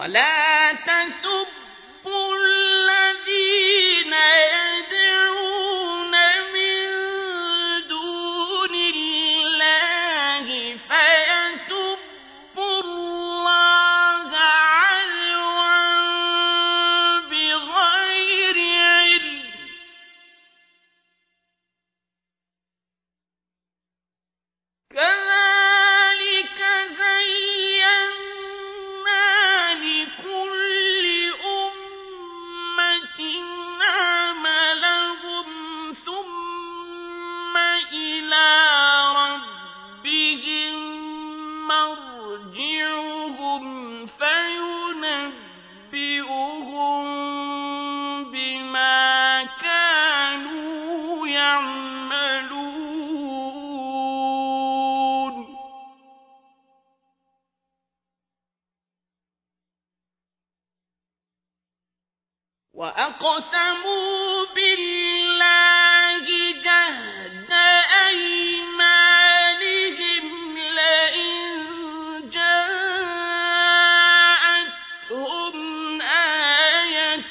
ولا تسبوا الذين يدعون من دون الله فيسبوا الله عدوا بغير علم كذلك زينا لكل أمة عملهم ثم إلى ربهم مرجعهم فينبئهم بما كانوا يعملون وأقسموا بالله جهد أيمانهم لئن جاءتهم آية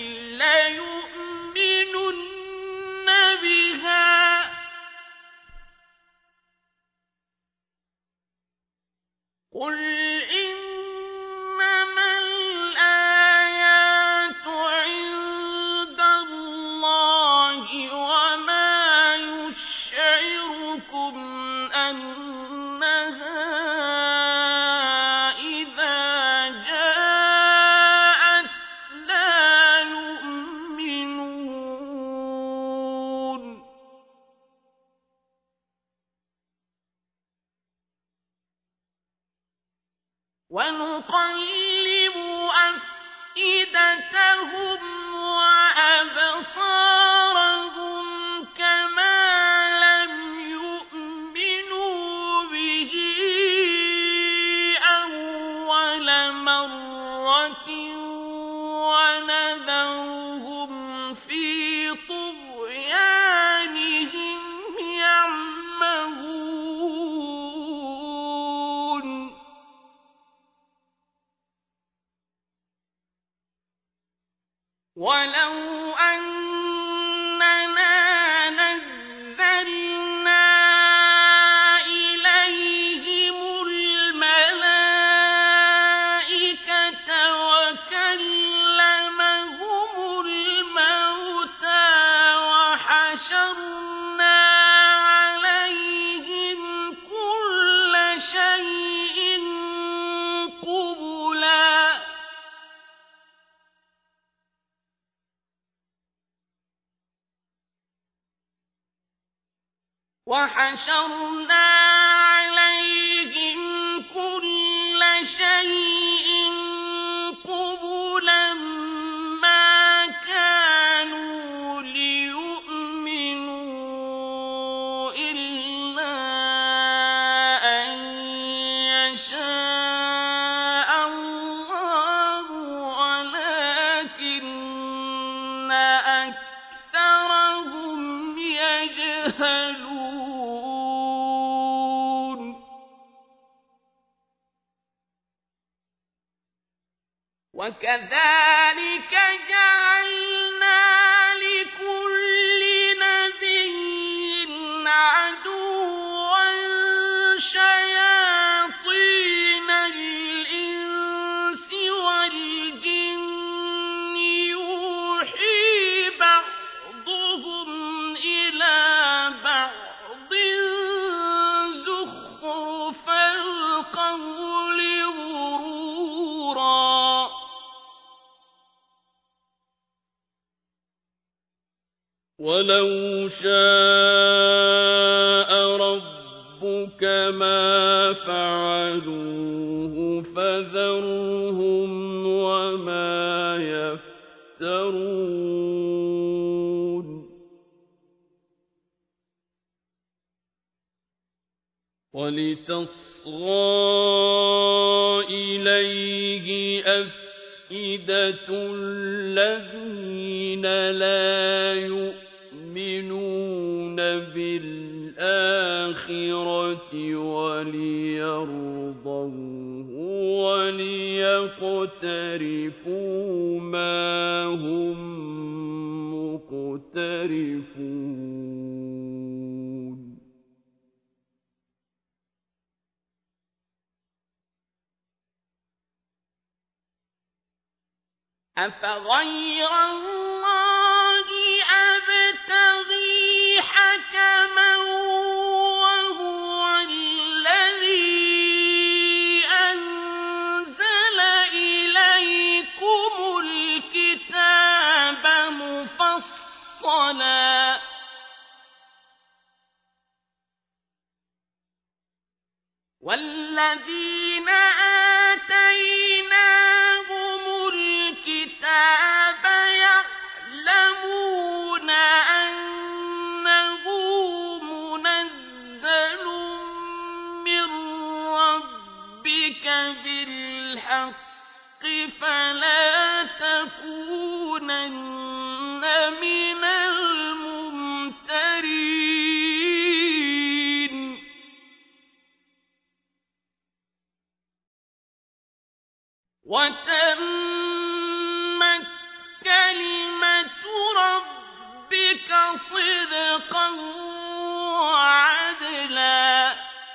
ليؤمنن بها قل إنما الآيات عند الله وما يشعركم أنها إذا جاءت لا يؤمنون ونقلب أفئدتهم وأبصارهم كما لم يؤمنوا به أول مرة ونذرهم في طغيانهم يعمهون ولو أننا نزلنا إليهم الملائكة وكلمهم الموتى وحشرنا عليهم كل شيء قبلا وحشرنا عليهم كل شيء قبلا ما كانوا ليؤمنوا إلا أن يشاء الله ولكن أكثرهم يجهلون وكذلك جعلنا لكل نبي عدوا شياطين الإنس والجن يوحي بعضهم إلى بعض زخرف القول غرورا ولو شاء ربك ما فعلوه فذرهم وما يفترون ولتصغى إليه أفئدة الذين لا يؤمنون بالآخرة وليرضوه وَلِيَقْتَرِفُوا مَا هُم مُقْتَرِفُونَ أَفَغَيْرَ اللَّهِ أَبْتَغِي حَكَمًا وَهُوَ الَّذِي أَنزَلَ إِلَيْكُمُ الْكِتَابَ مُفَصَّلًا ۚ وَالَّذِينَ آتَيْنَاهُمُ الْكِتَابَ يَعْلَمُونَ أَنَّهُ مُنَزَّلٌ مِّن رَّبِّكَ بِالْحَقِّ فَلَا تَكُونَنَّ مِنَ الْمُمْتَرِينَ وَتَمَّتْ كَلِمَةُ رَبِّكَ صِدْقًا وَعَدْلًا ۚ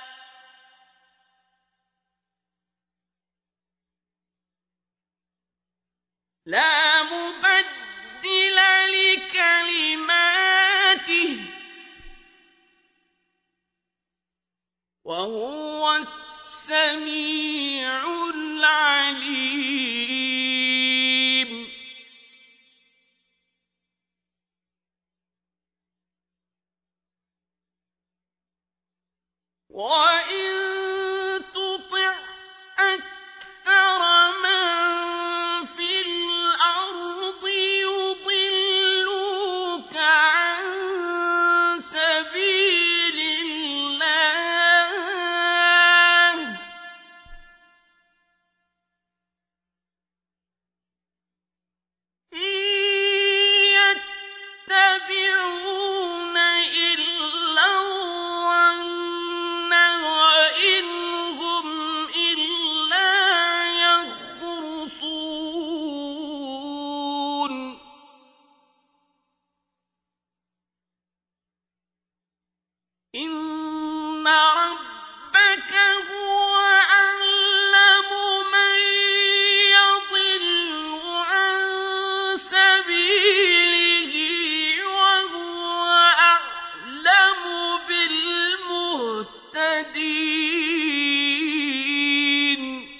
لَّا مُبَدِّلَ لِكَلِمَاتِهِ ۚ وَهُوَ السَّمِيعُ الْعَلِيمُ وَإِن تُطِعْ أَكْثَرَ مَن فِي الْأَرْضِ يُضِلُّوكَ عَن سَبِيلِ اللَّهِ ۚ إِن يَتَّبِعُونَ إِلَّا الظَّنَّ وَإِنْ هُمْ إِلَّا يَخْرُصُونَ إِنَّ رَبَّكَ هُوَ أَعْلَمُ مَن يَضِلُّ عَن سَبِيلِهِ وَهُوَ أَعْلَمُ بِالْمُهْتَدِينَ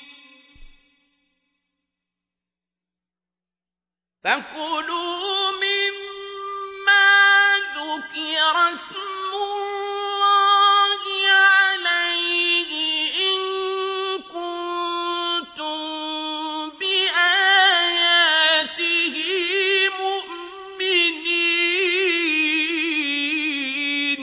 فَكُلُوا مِمَّا ذُكِرَ اسْمُ اللَّهِ عَلَيْهِ إِن كُنتُم بِآيَاتِهِ مُؤْمِنِينَ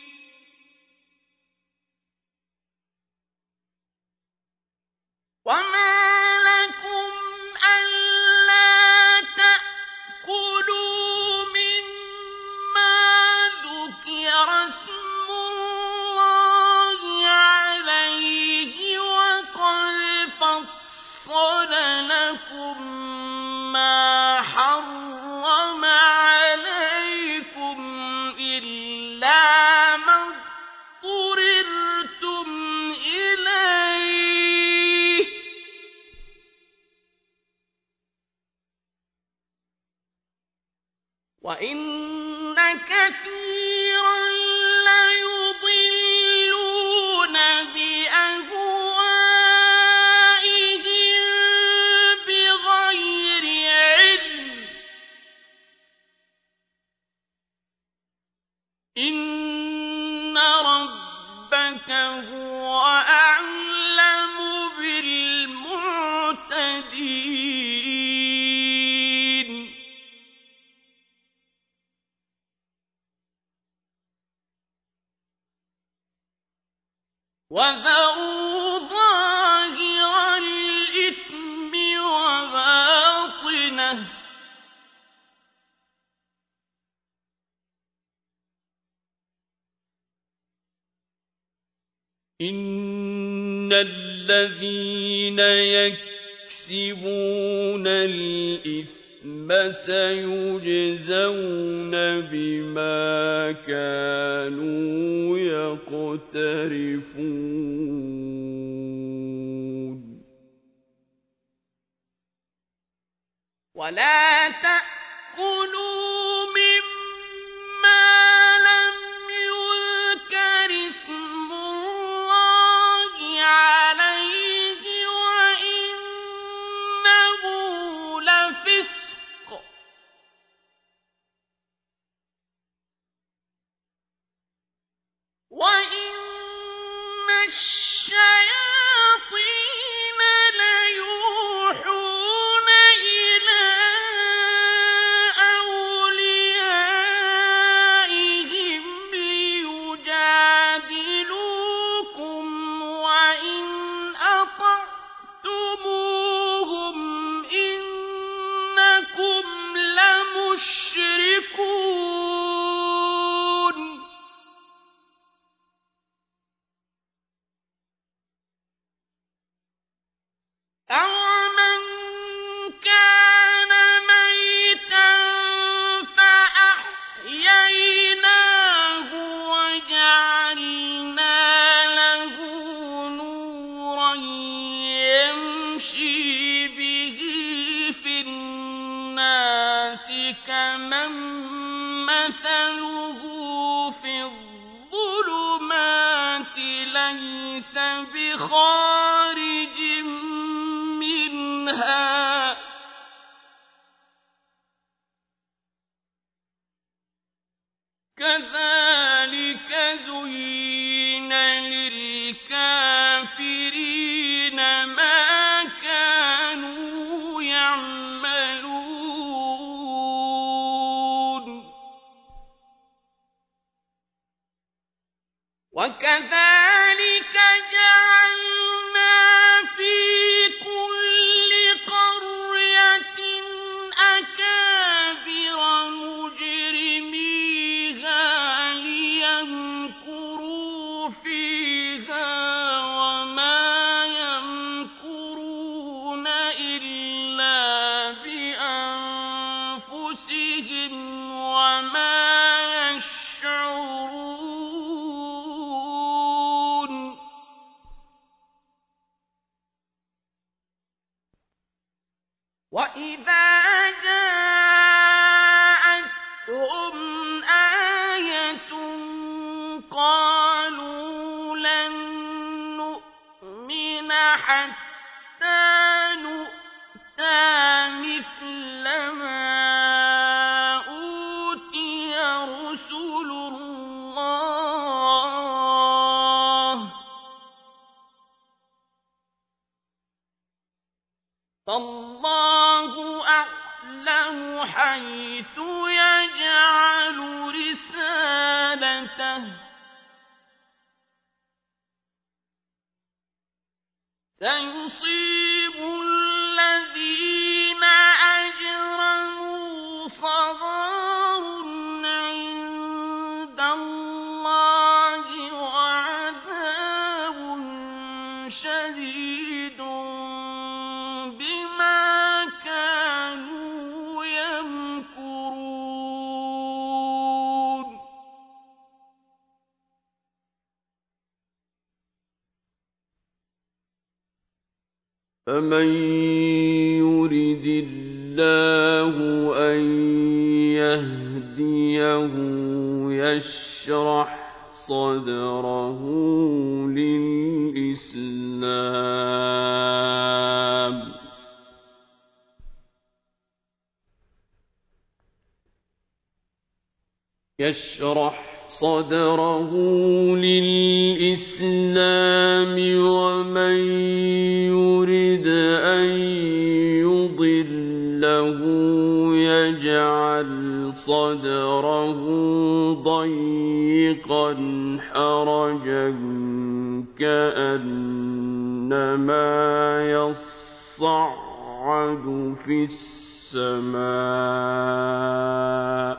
وَمَا لَكُمْ أَلَّا تَأْكُلُوا مِمَّا ذُكِرَ اسْمُ اللَّهِ عَلَيْهِ وَقَدْ فَصَّلَ لَكُم مَّا حَرَّمَ عَلَيْكُمْ إِلَّا مَا اضْطُرِرْتُمْ إِلَيْهِ ۗ وَإِنَّ كَثِيرًا لَّيُضِلُّونَ بِأَهْوَائِهِم بِغَيْرِ عِلْمٍ ۗ إِنَّ رَبَّكَ هُوَ أَعْلَمُ بِالْمُعْتَدِينَ وَذَرُوا ظَاهِرَ الْإِثْمِ وَبَاطِنَهُ ۚ إِنَّ الذين يكسبون الإثم سيجزون بما كانوا يقترفون ولا تأكلوا مما لم يذكر اسم الله عليه وإنه لفسق وإن الشياطين ليوحون إلى أوليائهم ليجادلوكم وإن أطعتموهم إنكم لمشركون أَوَمَنْ كَانَ مَيْتًا فَأَحْيَيْنَاهُ وَجَعَلْنَا لَهُ نُورًا يَمْشِي بِهِ فِي النَّاسِ كَمَن مَّثَلُهُ فِي الظُّلُمَاتِ لَيْسَ بِخَارِجٍ منها كذلك زين للكافرين ما كانوا يعملون وكذلك جعلنا في كل قرية أكابر مجرميها ليمكروا فيها وما يمكرون إلا بأنفسهم وما يشعرون وَإِذَا جَاءَتْهُمْ آيَةٌ قَالُوا لَن نُّؤْمِنَ حَتَّىٰ نُؤْتَىٰ مِثْلَ مَا أُوتِيَ رُسُلُ اللَّهِ ۘ فَاللَّهُ أَعْلَمُ حَيْثُ يَجْعَلُ رِسَالَتَهُ ۗ سَيُصِيبُ الَّذِينَ أَجْرَمُوا صَغَارٌ عِندَ اللَّهِ وَعَذَابٌ شَدِيدٌ بِمَا كَانُوا يَمْكُرُونَ فَمَن يُرِدِ اللَّهُ أَن يَهْدِيَهُ يَشْرَحْ صَدْرَهُ لِلْإِسْلَامِ وَمَن يُرِدْ أَن يُضِلَّهُ يَجْعَلْ صَدْرَهُ ضَيِّقًا حَرَجًا كَأَنَّمَا يَصَّعَّدُ فِي السَّمَاءِ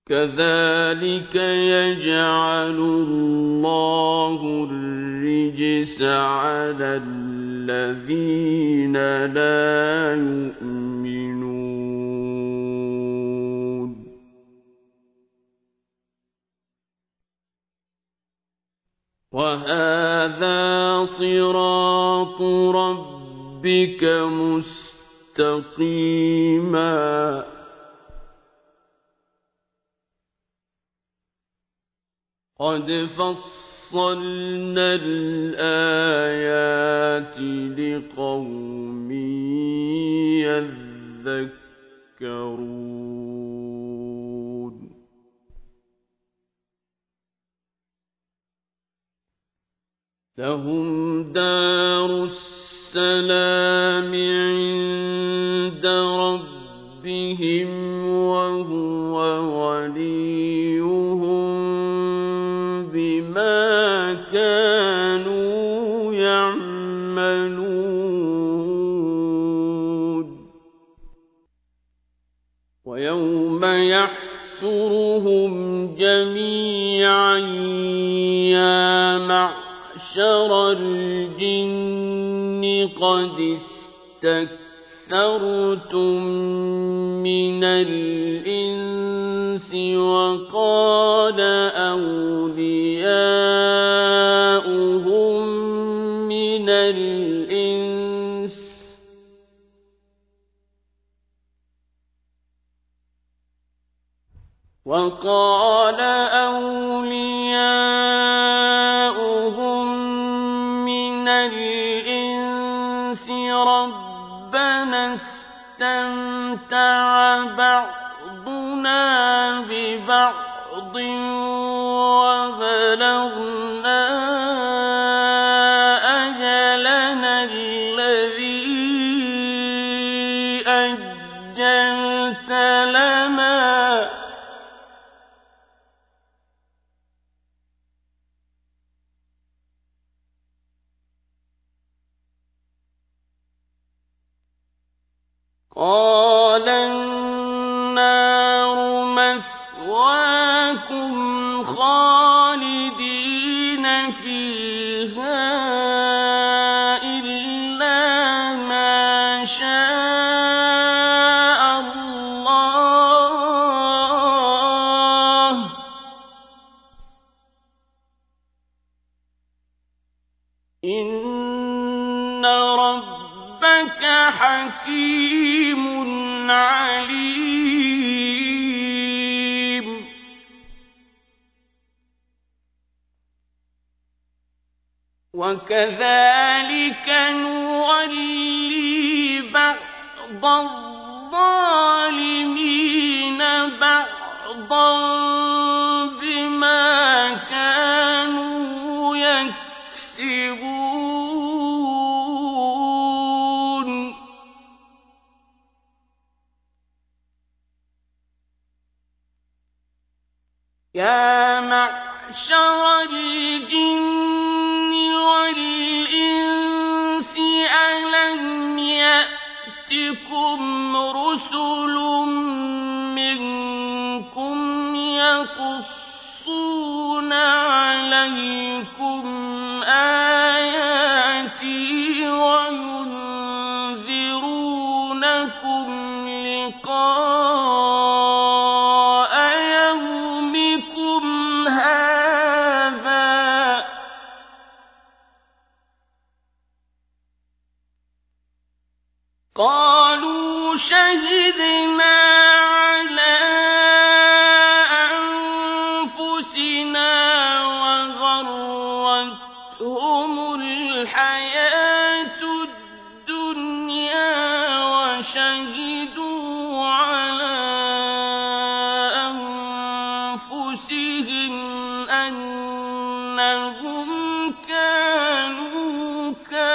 كذلك يجعل الله الرجس على الذين لا يؤمنون وهذا صراط ربك مستقيما قد فصلنا الآيات لقوم يذكرون لهم دار السلام عند ربهم وهو وليهم بما كانوا يعملون ويوم يحشرهم جميعا يا معشر الجن قد استكثرتم من الإنس وقال أولياؤهم من الإنس ربنا استمتع بعضنا ببعض وبلغنا أجلنا الذي أجلت لنا قال النار مثواكم خالدين فيها إلا ما شاء الله إن ربك حكيم عليم وكذلك نولي بعض الظالمين بعضا بما كانوا يكسبون يا معشر الجن والإنس ألم يأتكم رسل منكم يقصون عليكم آياتي وينذرونكم لقاء يومكم هذا قالوا شهدنا على أنفسنا وغرتهم الحياة الدنيا وشهدوا على أنفسهم أنهم كانوا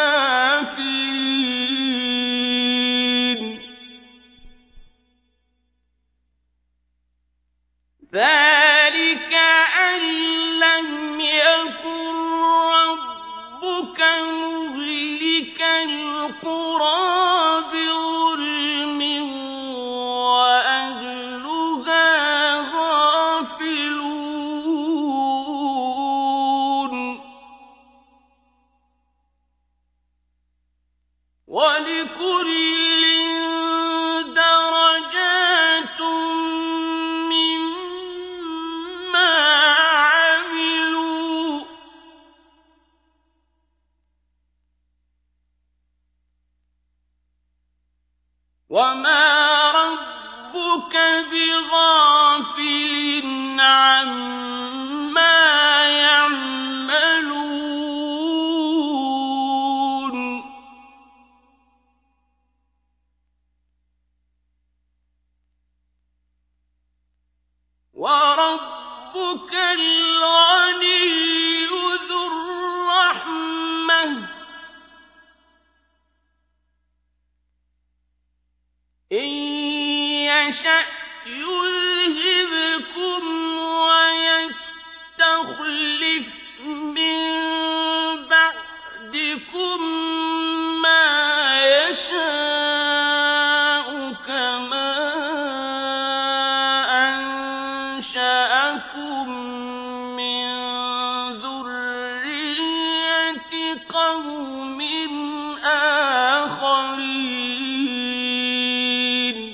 كافرين ذلك أن لم يكن ربك مهلك القرى بظلم وأهلها ظالمون وما ربك بغافل عما يعملون وربك الغني ذو الرحمة إن يشأ يذهبكم ويستخلف من بعدكم ما يشاء كما أنشأكم من ذرية قوم آخرين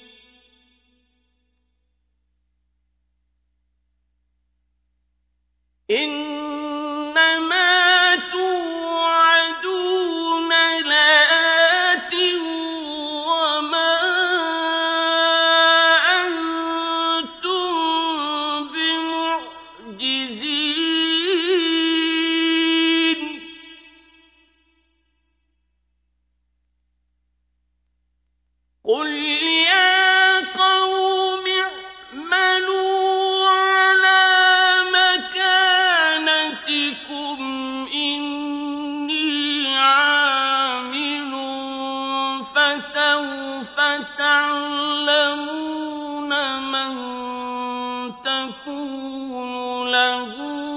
إنما توعدون لآت وما أنتم بمعجزين قل يا قوم اعملوا على مكانتكم إني عامل فسوف تعلمون من تكون له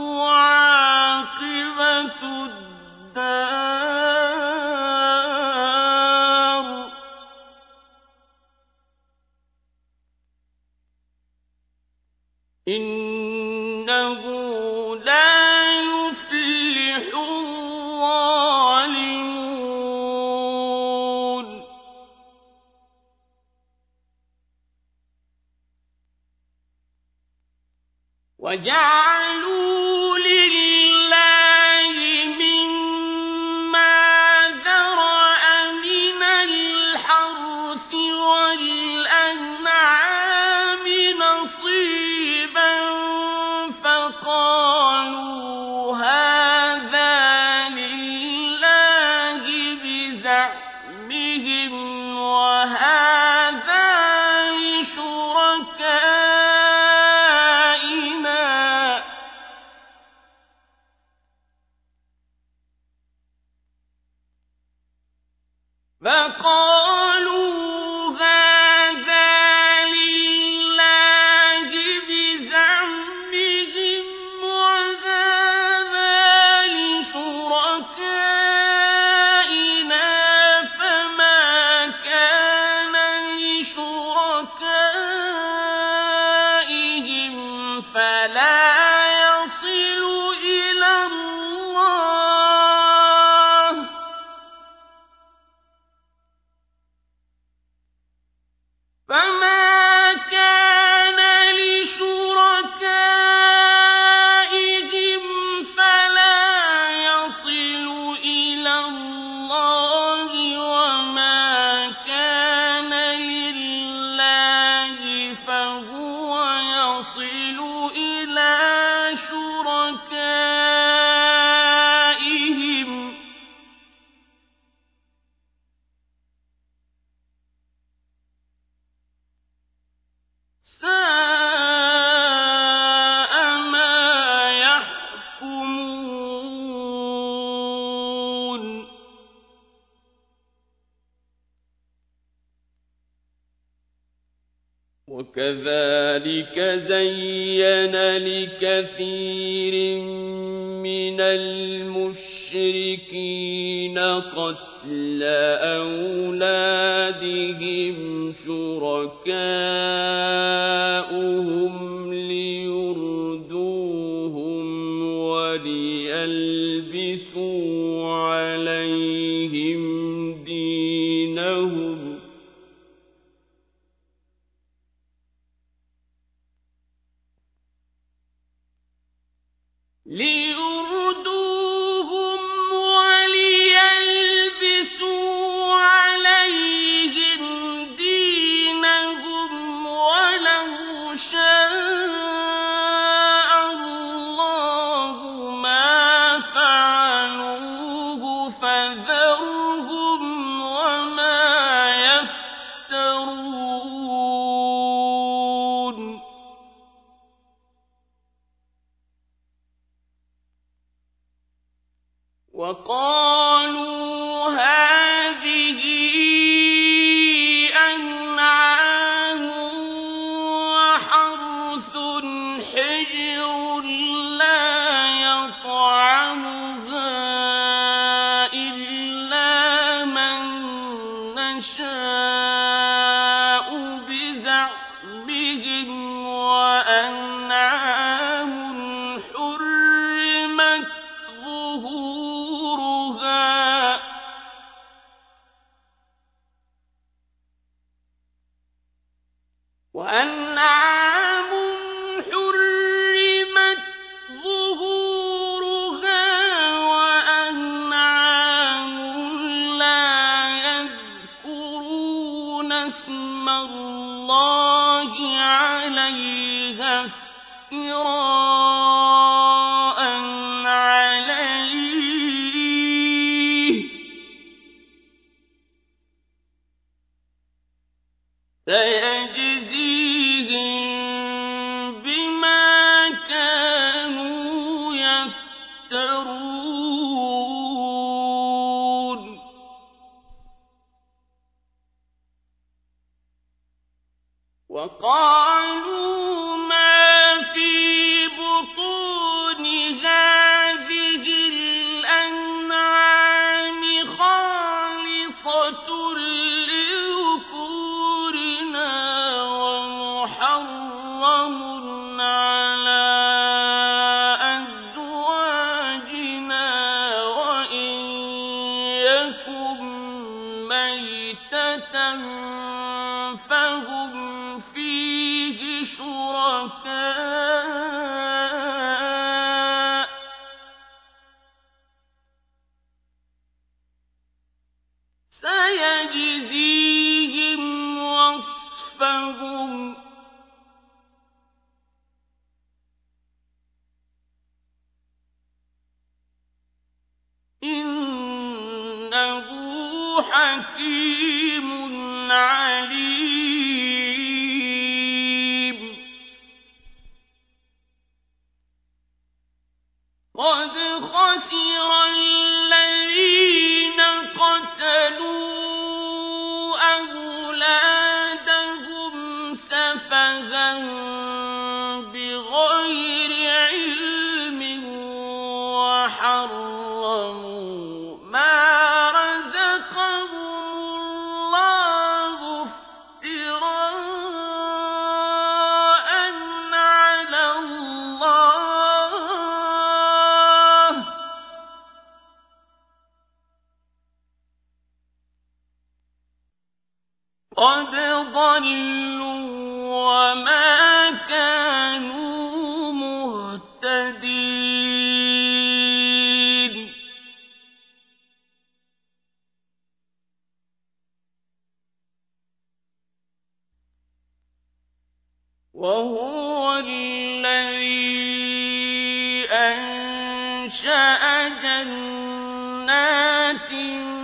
عاقبة الدار إنه لا يفلح الظالمون وجعلوا لله مما ذرأ من الحرث والأنعام نصيبا فقالوا هذا لله بزعمهم وهذا لشركائنا فقالوا هذا لله بزعمهم وهذا لشركائنا فما كان لشركائهم فلا يصل إلى الله فما كان لشركائهم فلا يصل إلى الله وما كان لله فهو يصل إلى شركائهم ساء ما يحكمون وكذلك زين لكثير من المشركين قتل أولادهم شركاؤهم ليردوهم وليلبسوا عليهم دينهم ليردوهم وليلبسوا عليهم دينهم وأنعام حرمت ظهورها وأنعام لا يذكرون اسم الله عليها افتراء عليه سيجزيهم بما كانوا يفترون وقالوا ما في بطون هذه الأنعام خالصة لذكورنا ومحرم على أزواجنا وإن يكن ميتة فهم فيه شركاء سيجزيهم وصفهم إنه حكيم عليم قد خسر الذين قتلوا أولادهم سفها بغير علم وحرموا ما رزقهم الله افتراء على الله قد ضلوا وما كانوا مهتدين وهو الذي أنشأ جنات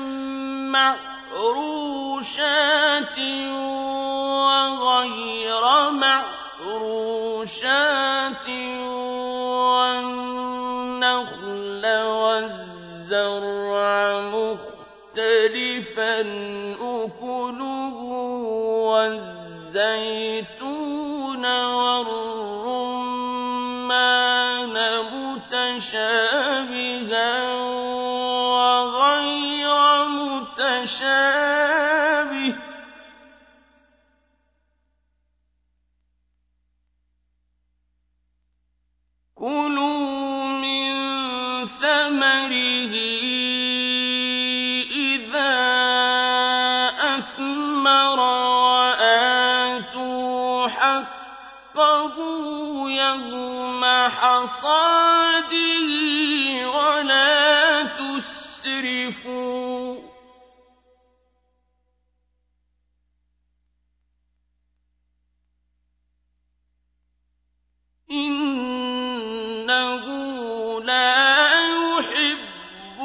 معروشات وغير معروشات والنخل والزرع مختلفا أكله والزيتون والرمان متشابها وغير متشابه كلوا من ثمره إذا أثمر وآتوا حقه يوم حصاده ولا تسرفوا إنه لا يحب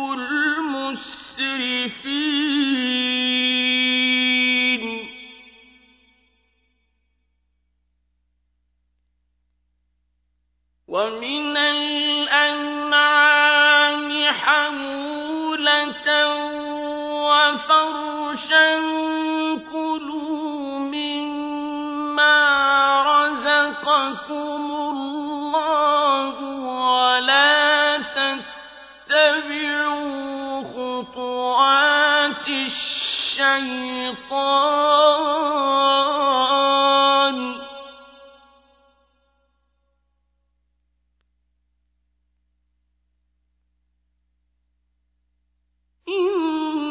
المسرفين ومن الأنعام حمولة وفرشا كلوا مما رزقكم الله ولا تتبعوا خطوات الشيطان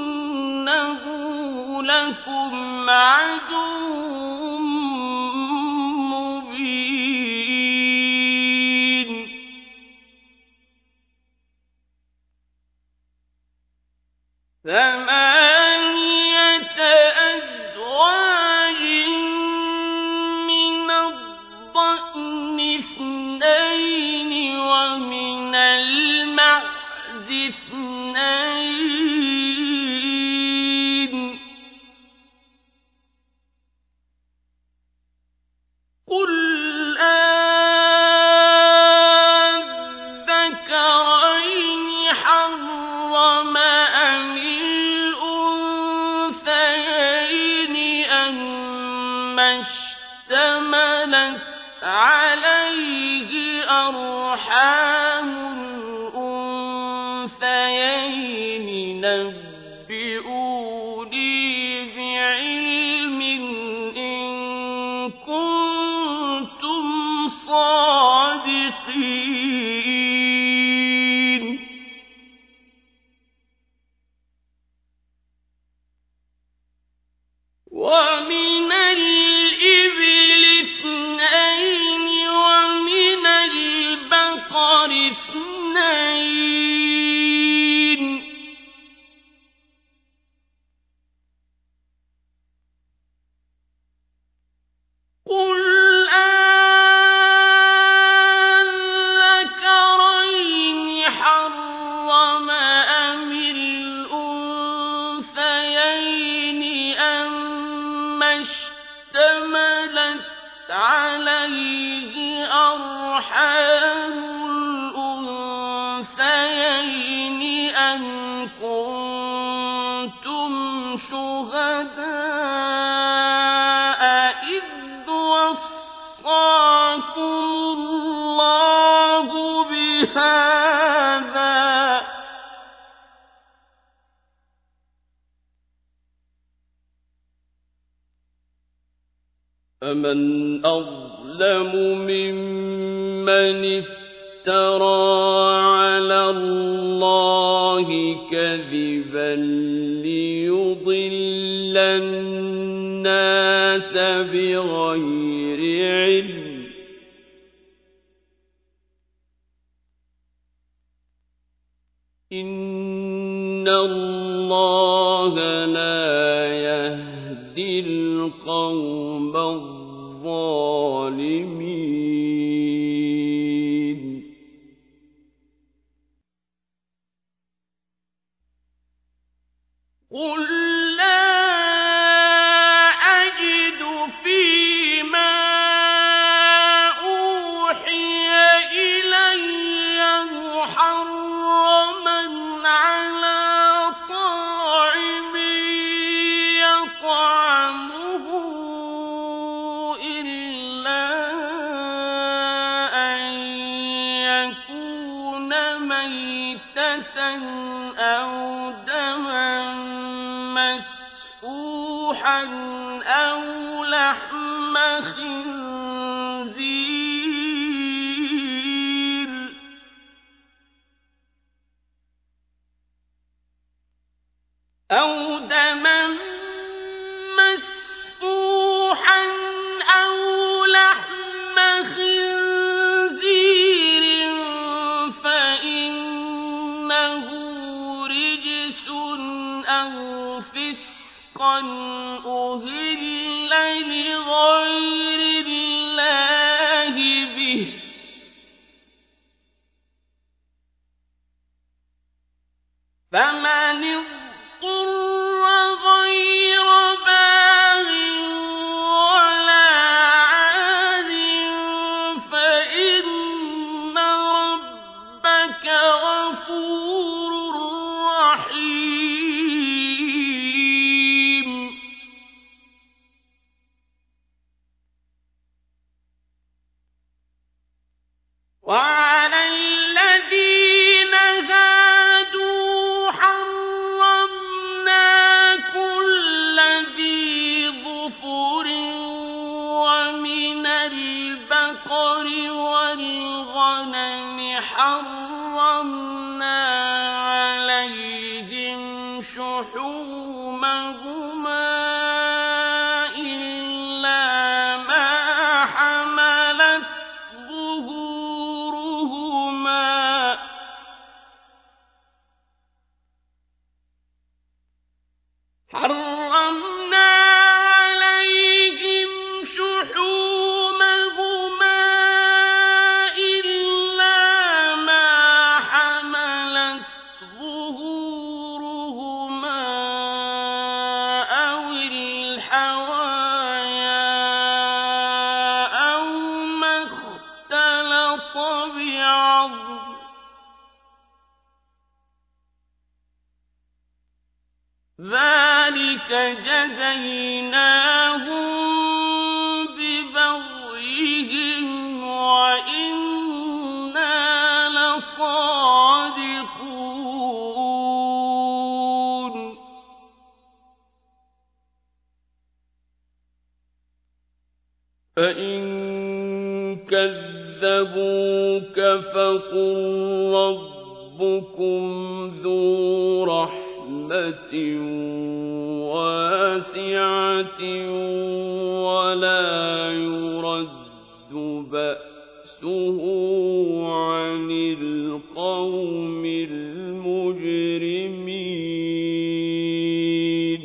إنه لكم عدو ثمانية أزواج من الضأن اثنين ومن المعز اثنين قل أذكرين حرم أم الأنثيين أما اشتملت عليه أرحام الأنثيين نبئوني بعلم إن كنتم صادقين ومن الإبل اثنين ومن البقر اثنين قل أذكرين حرم أم الأنثيين أما اشتملت عليه أرحام الأنثيين أم كنتم شهداء إذ وصاكم الله بهذا فمن أظلم ممن افترى على الله كذبا ليضل الناس بغير علم إن الله لا يهدي القوم الظالمين قل لا أجد فيما أوحي إلي محرما على طاعم يطعمه إلا أن يكون ميتة أو دما مسفوحا أو لحم خنزير أو دما مسفوحا أو لحم خنزير فإنه رجس أو فسقا أهل لغير الله به فمن اضطر غير باغ ولا عاد فإن ربك غفور رحيم وعلى الذين هادوا حرمنا كل ذي ظفر ومن البقر والغنم حرمنا عليهم شحومهما إلا ما حملت ظهورهما أَتَيْنَاهُم بِبَغْيِهِمْ وَإِنَّا لَصَادِقُونَ فَإِن كَذَّبُوكَ فَقُل رَّبُّكُمْ ذُو رَحْمَةٍ وَاسِعَةٍ وَلَا يُرَدُّ بَأْسُهُ عَنِ الْقَوْمِ الْمُجْرِمِينَ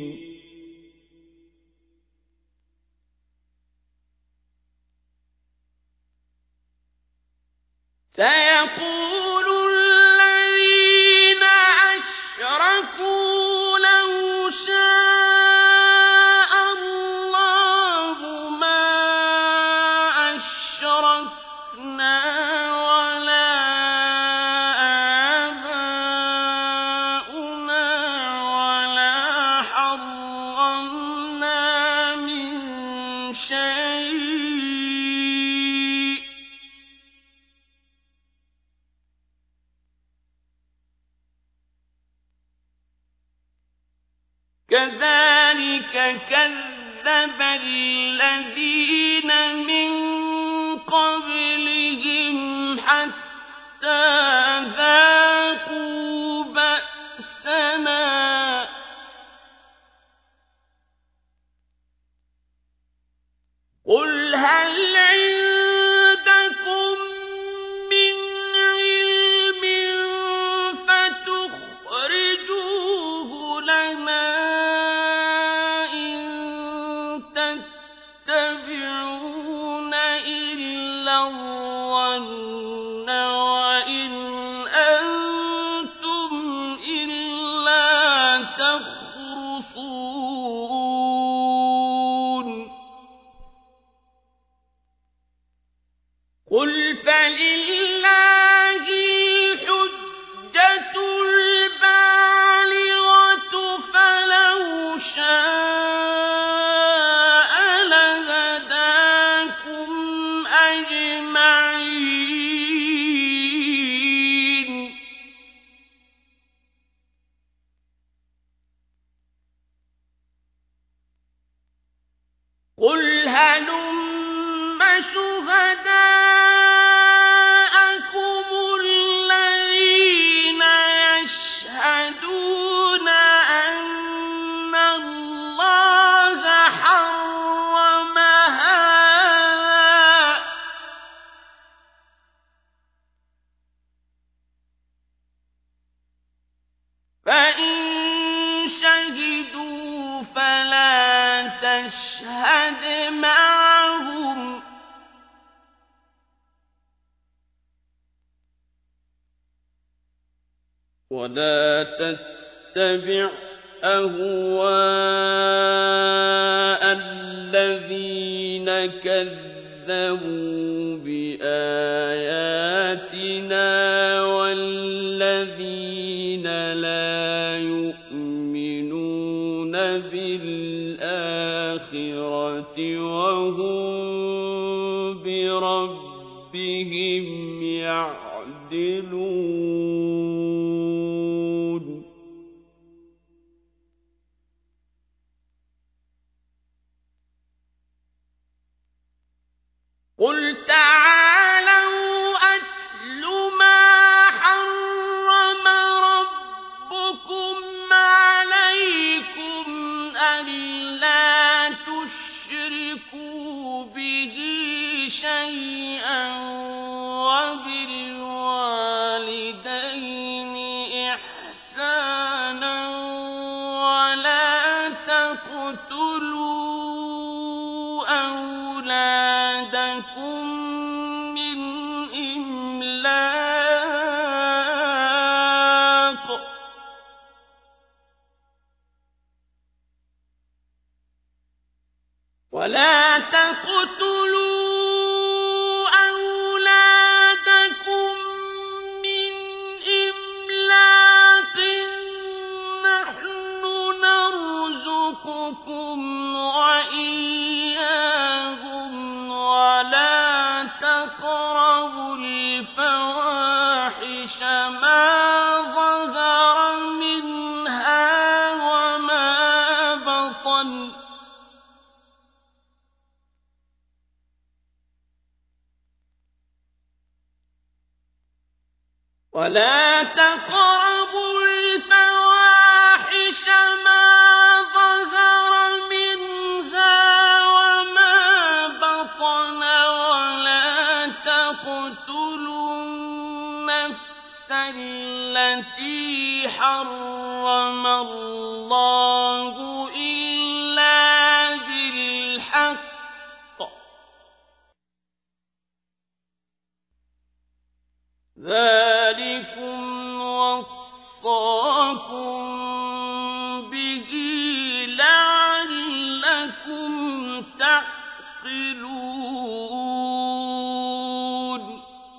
سيقول الذين أشركوا لو شاء الله ما أشركنا ولا آباؤنا ولا حرمنا من شيء كذلك كذب الذين من قبلهم حتى ذاقوا بأسنا قل هل عندكم من علم فتخرجوه لنا إن تتبعون إلا الظن وإن أنتم إلا تخرصون قل فلله الحجة البالغة فلو شاء لهداكم أجمعين قل هلم شهداءكم الذين يشهدون أن الله حرم هذا فإن شهدوا فلا تشهد معهم ولا تتبع أهواء الذين كذبوا بآياتنا والذين لا يؤمنون بالآخرة وهم بربهم يعدلون قل تعالوا أتل ما حرم ربكم عليكم ألا تشركوا به شيئا وبالوالدين إحسانا ولا تقتلوا أولادكم من إملاق ولا تقتلوا أولادكم من إملاق نحن نرزقكم الفواحش ما ظهر منها وما بطن ولا تقربوا الفواحش ما ظهر منها وما بطن ولا تقتلوا النفس التي حرم الله إلا بالحق ذلكم وصاكم به لعلكم تعقلون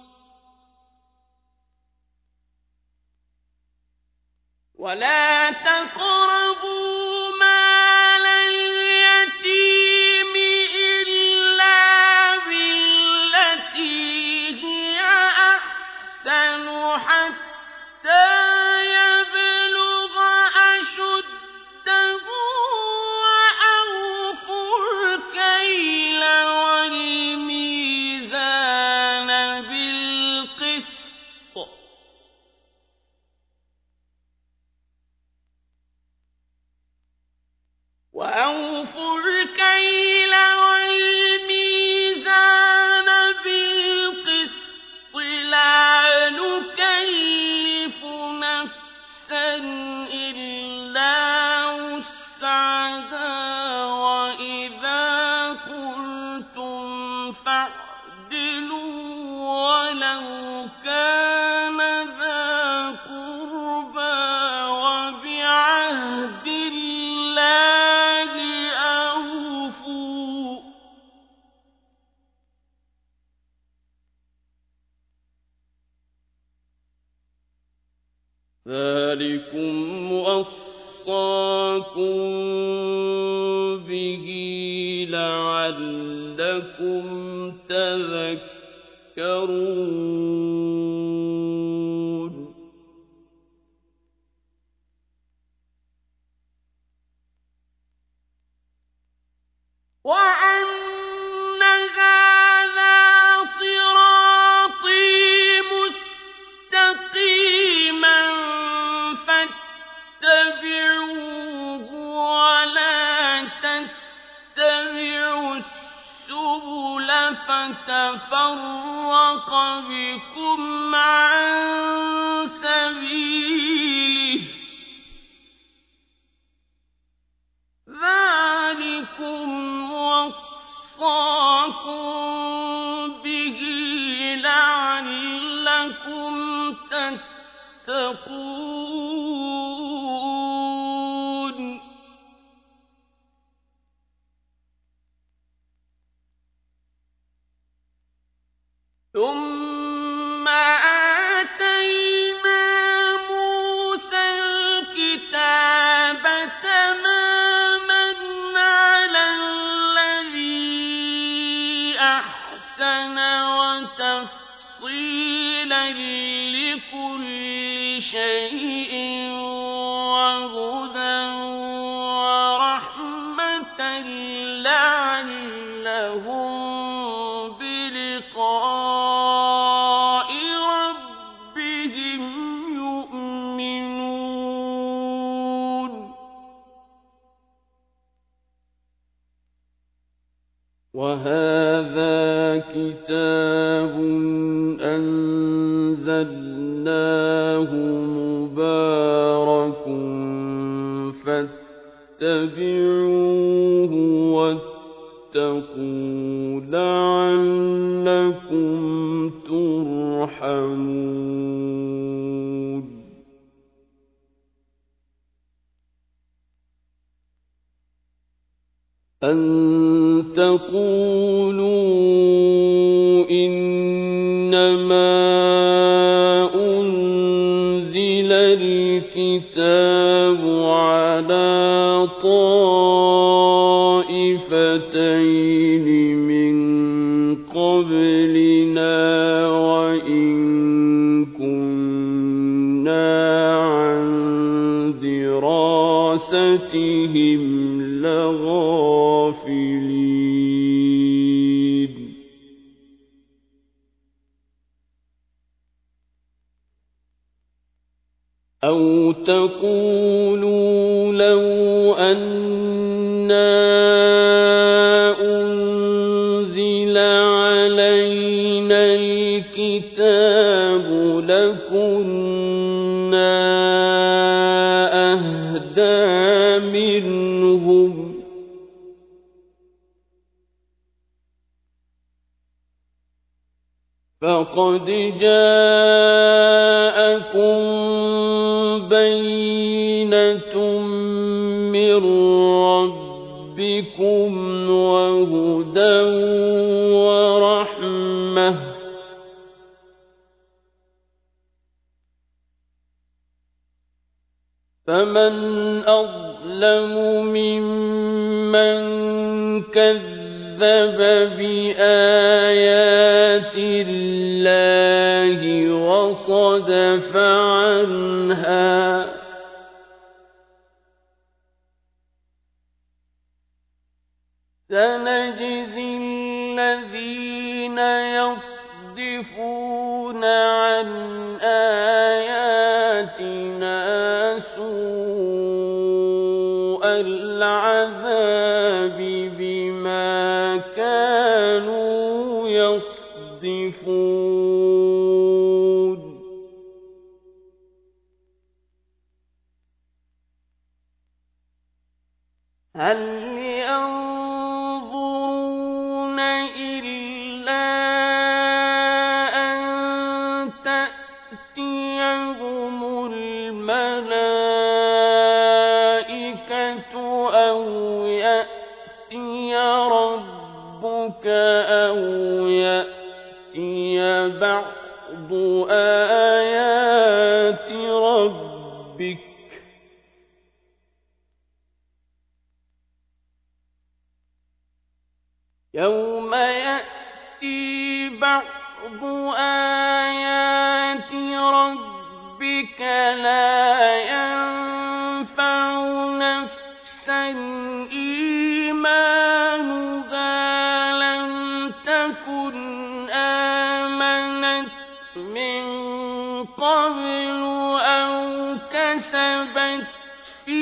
ولا تقربوا مال اليتيم إلا بالتي هي أحسن حتى يبلغ أشده وأوفوا الكيل والميزان بالقسط وأوفوا الكيل والميزان بالقسط لا نكلف نفسا إلا وسعها وإذا قلتم فاعدلوا ولو كان ذا قربى وبعهد الله أوفوا ذلكم وصاكم به لعلكم تذكرون وأن هذا صراطي مستقيما فاتبعوه ولا تتبعوا السبل فتفرق بكم عن سبيله ذلكم وصاكم به لعلكم تتقون ثم آتينا موسى الكتاب تماما على الذي أحسن وتفصيلا لكل شيء وهدى ورحمة لعلهم بلقاء ربهم يؤمنون وهذا كتاب أنزلناه مبارك فاتبعوه واتقوا لعلكم ترحمون أن تقولوا إنما أنزل الكتاب على طائفتين من قبلنا وإن آخرتهم لغافلين أو تقولوا لو أنا أنزل علينا الكتاب لكنا أهدى منهم فقد جاءكم بينة من ربكم وهدى ورحمة فمن أظلم ممن كذب بآيات الله وصدف عنها سنجزي الذين يصدفون عن آياتنا سوء العذاب بما كانوا يصدفون هل ينظرون إلا أن تأتيهم الملائكة أو يأتي ربك أو يأتي بعض آيات ربك يوم يأتي بعض آيات ربك لا ينفع نفسا إيمانها لم تكن آمنت من قبل أو كسبت في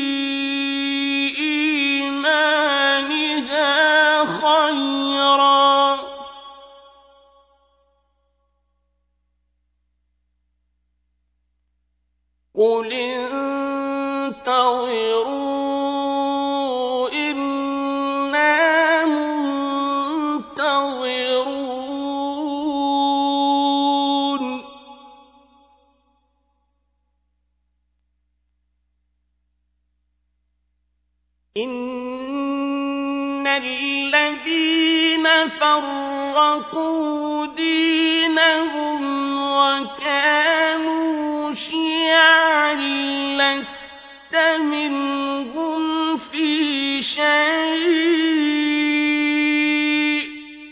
إيمانها خيرا قل انتظروا إنا منتظرون إن الذين فرقوا دينهم وكانوا شيعا لست منهم في شيء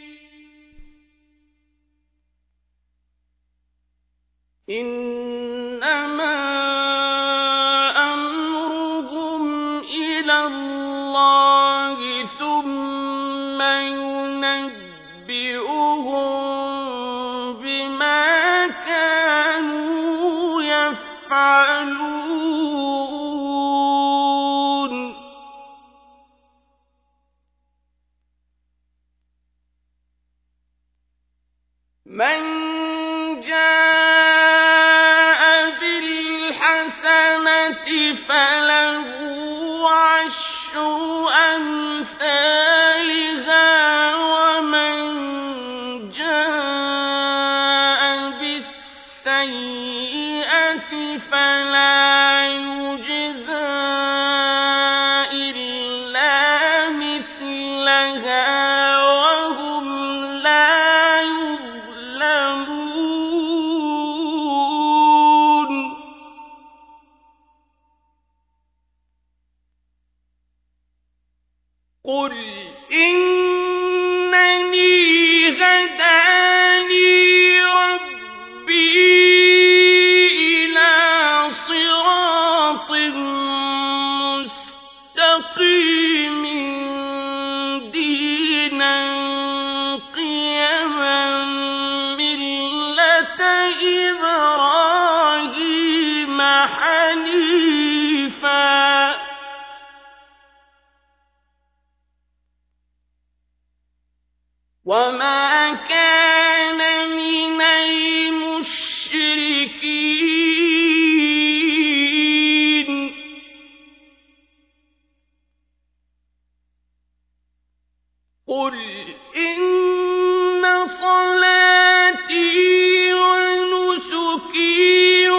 إنما أمرهم إلى الله ثم ينبئهم بما كانوا يفعلون من جاء بالحسنة فله عشر أمثالها ومن جاء بالسيئة فلا يجزى إلا مثلها وهم لا يظلمون قل إنني هداني ربي إلى صراط وما كان من المشركين قل إن صلاتي ونسكي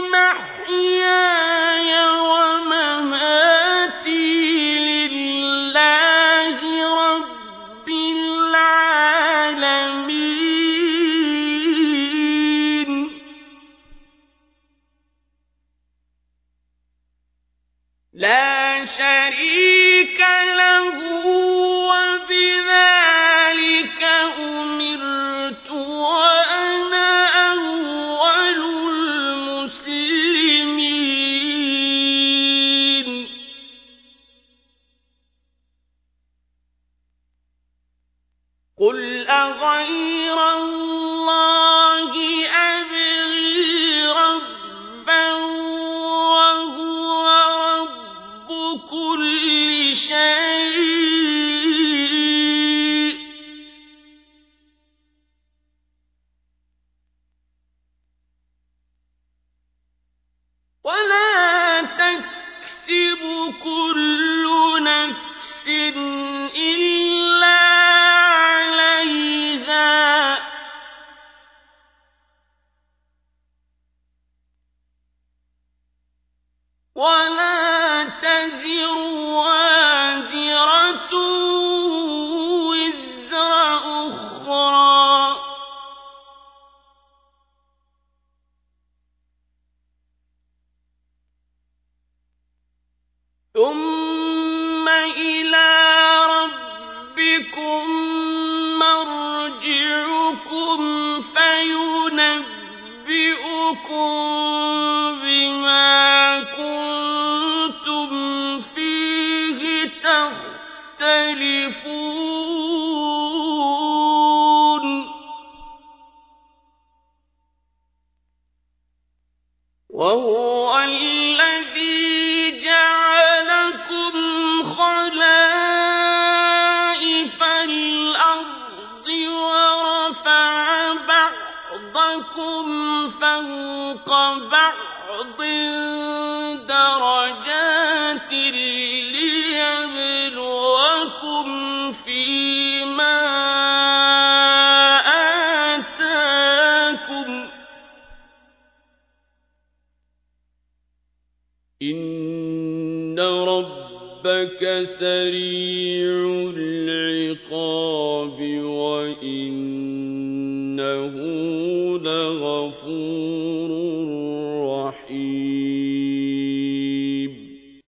ومحياي ومماتي لله رب العالمين لا شريك له وبذلك أمرت وأنا أول المسلمين قل أغير الله أبغي ربا وهو رب كل شيء ولا تكسب كل نفس إلا عليها ولا تزر وازرة وزر أخرى ثم إلى ربكم مرجعكم فينبئكم بما كنتم فيه تختلفون وهو الذي جعلكم خلائف الأرض ورفع بعضكم فوق بعض درجات ليبلوكم فيما آتاكم إن ربك سريع العقاب وإنه لغفور رحيم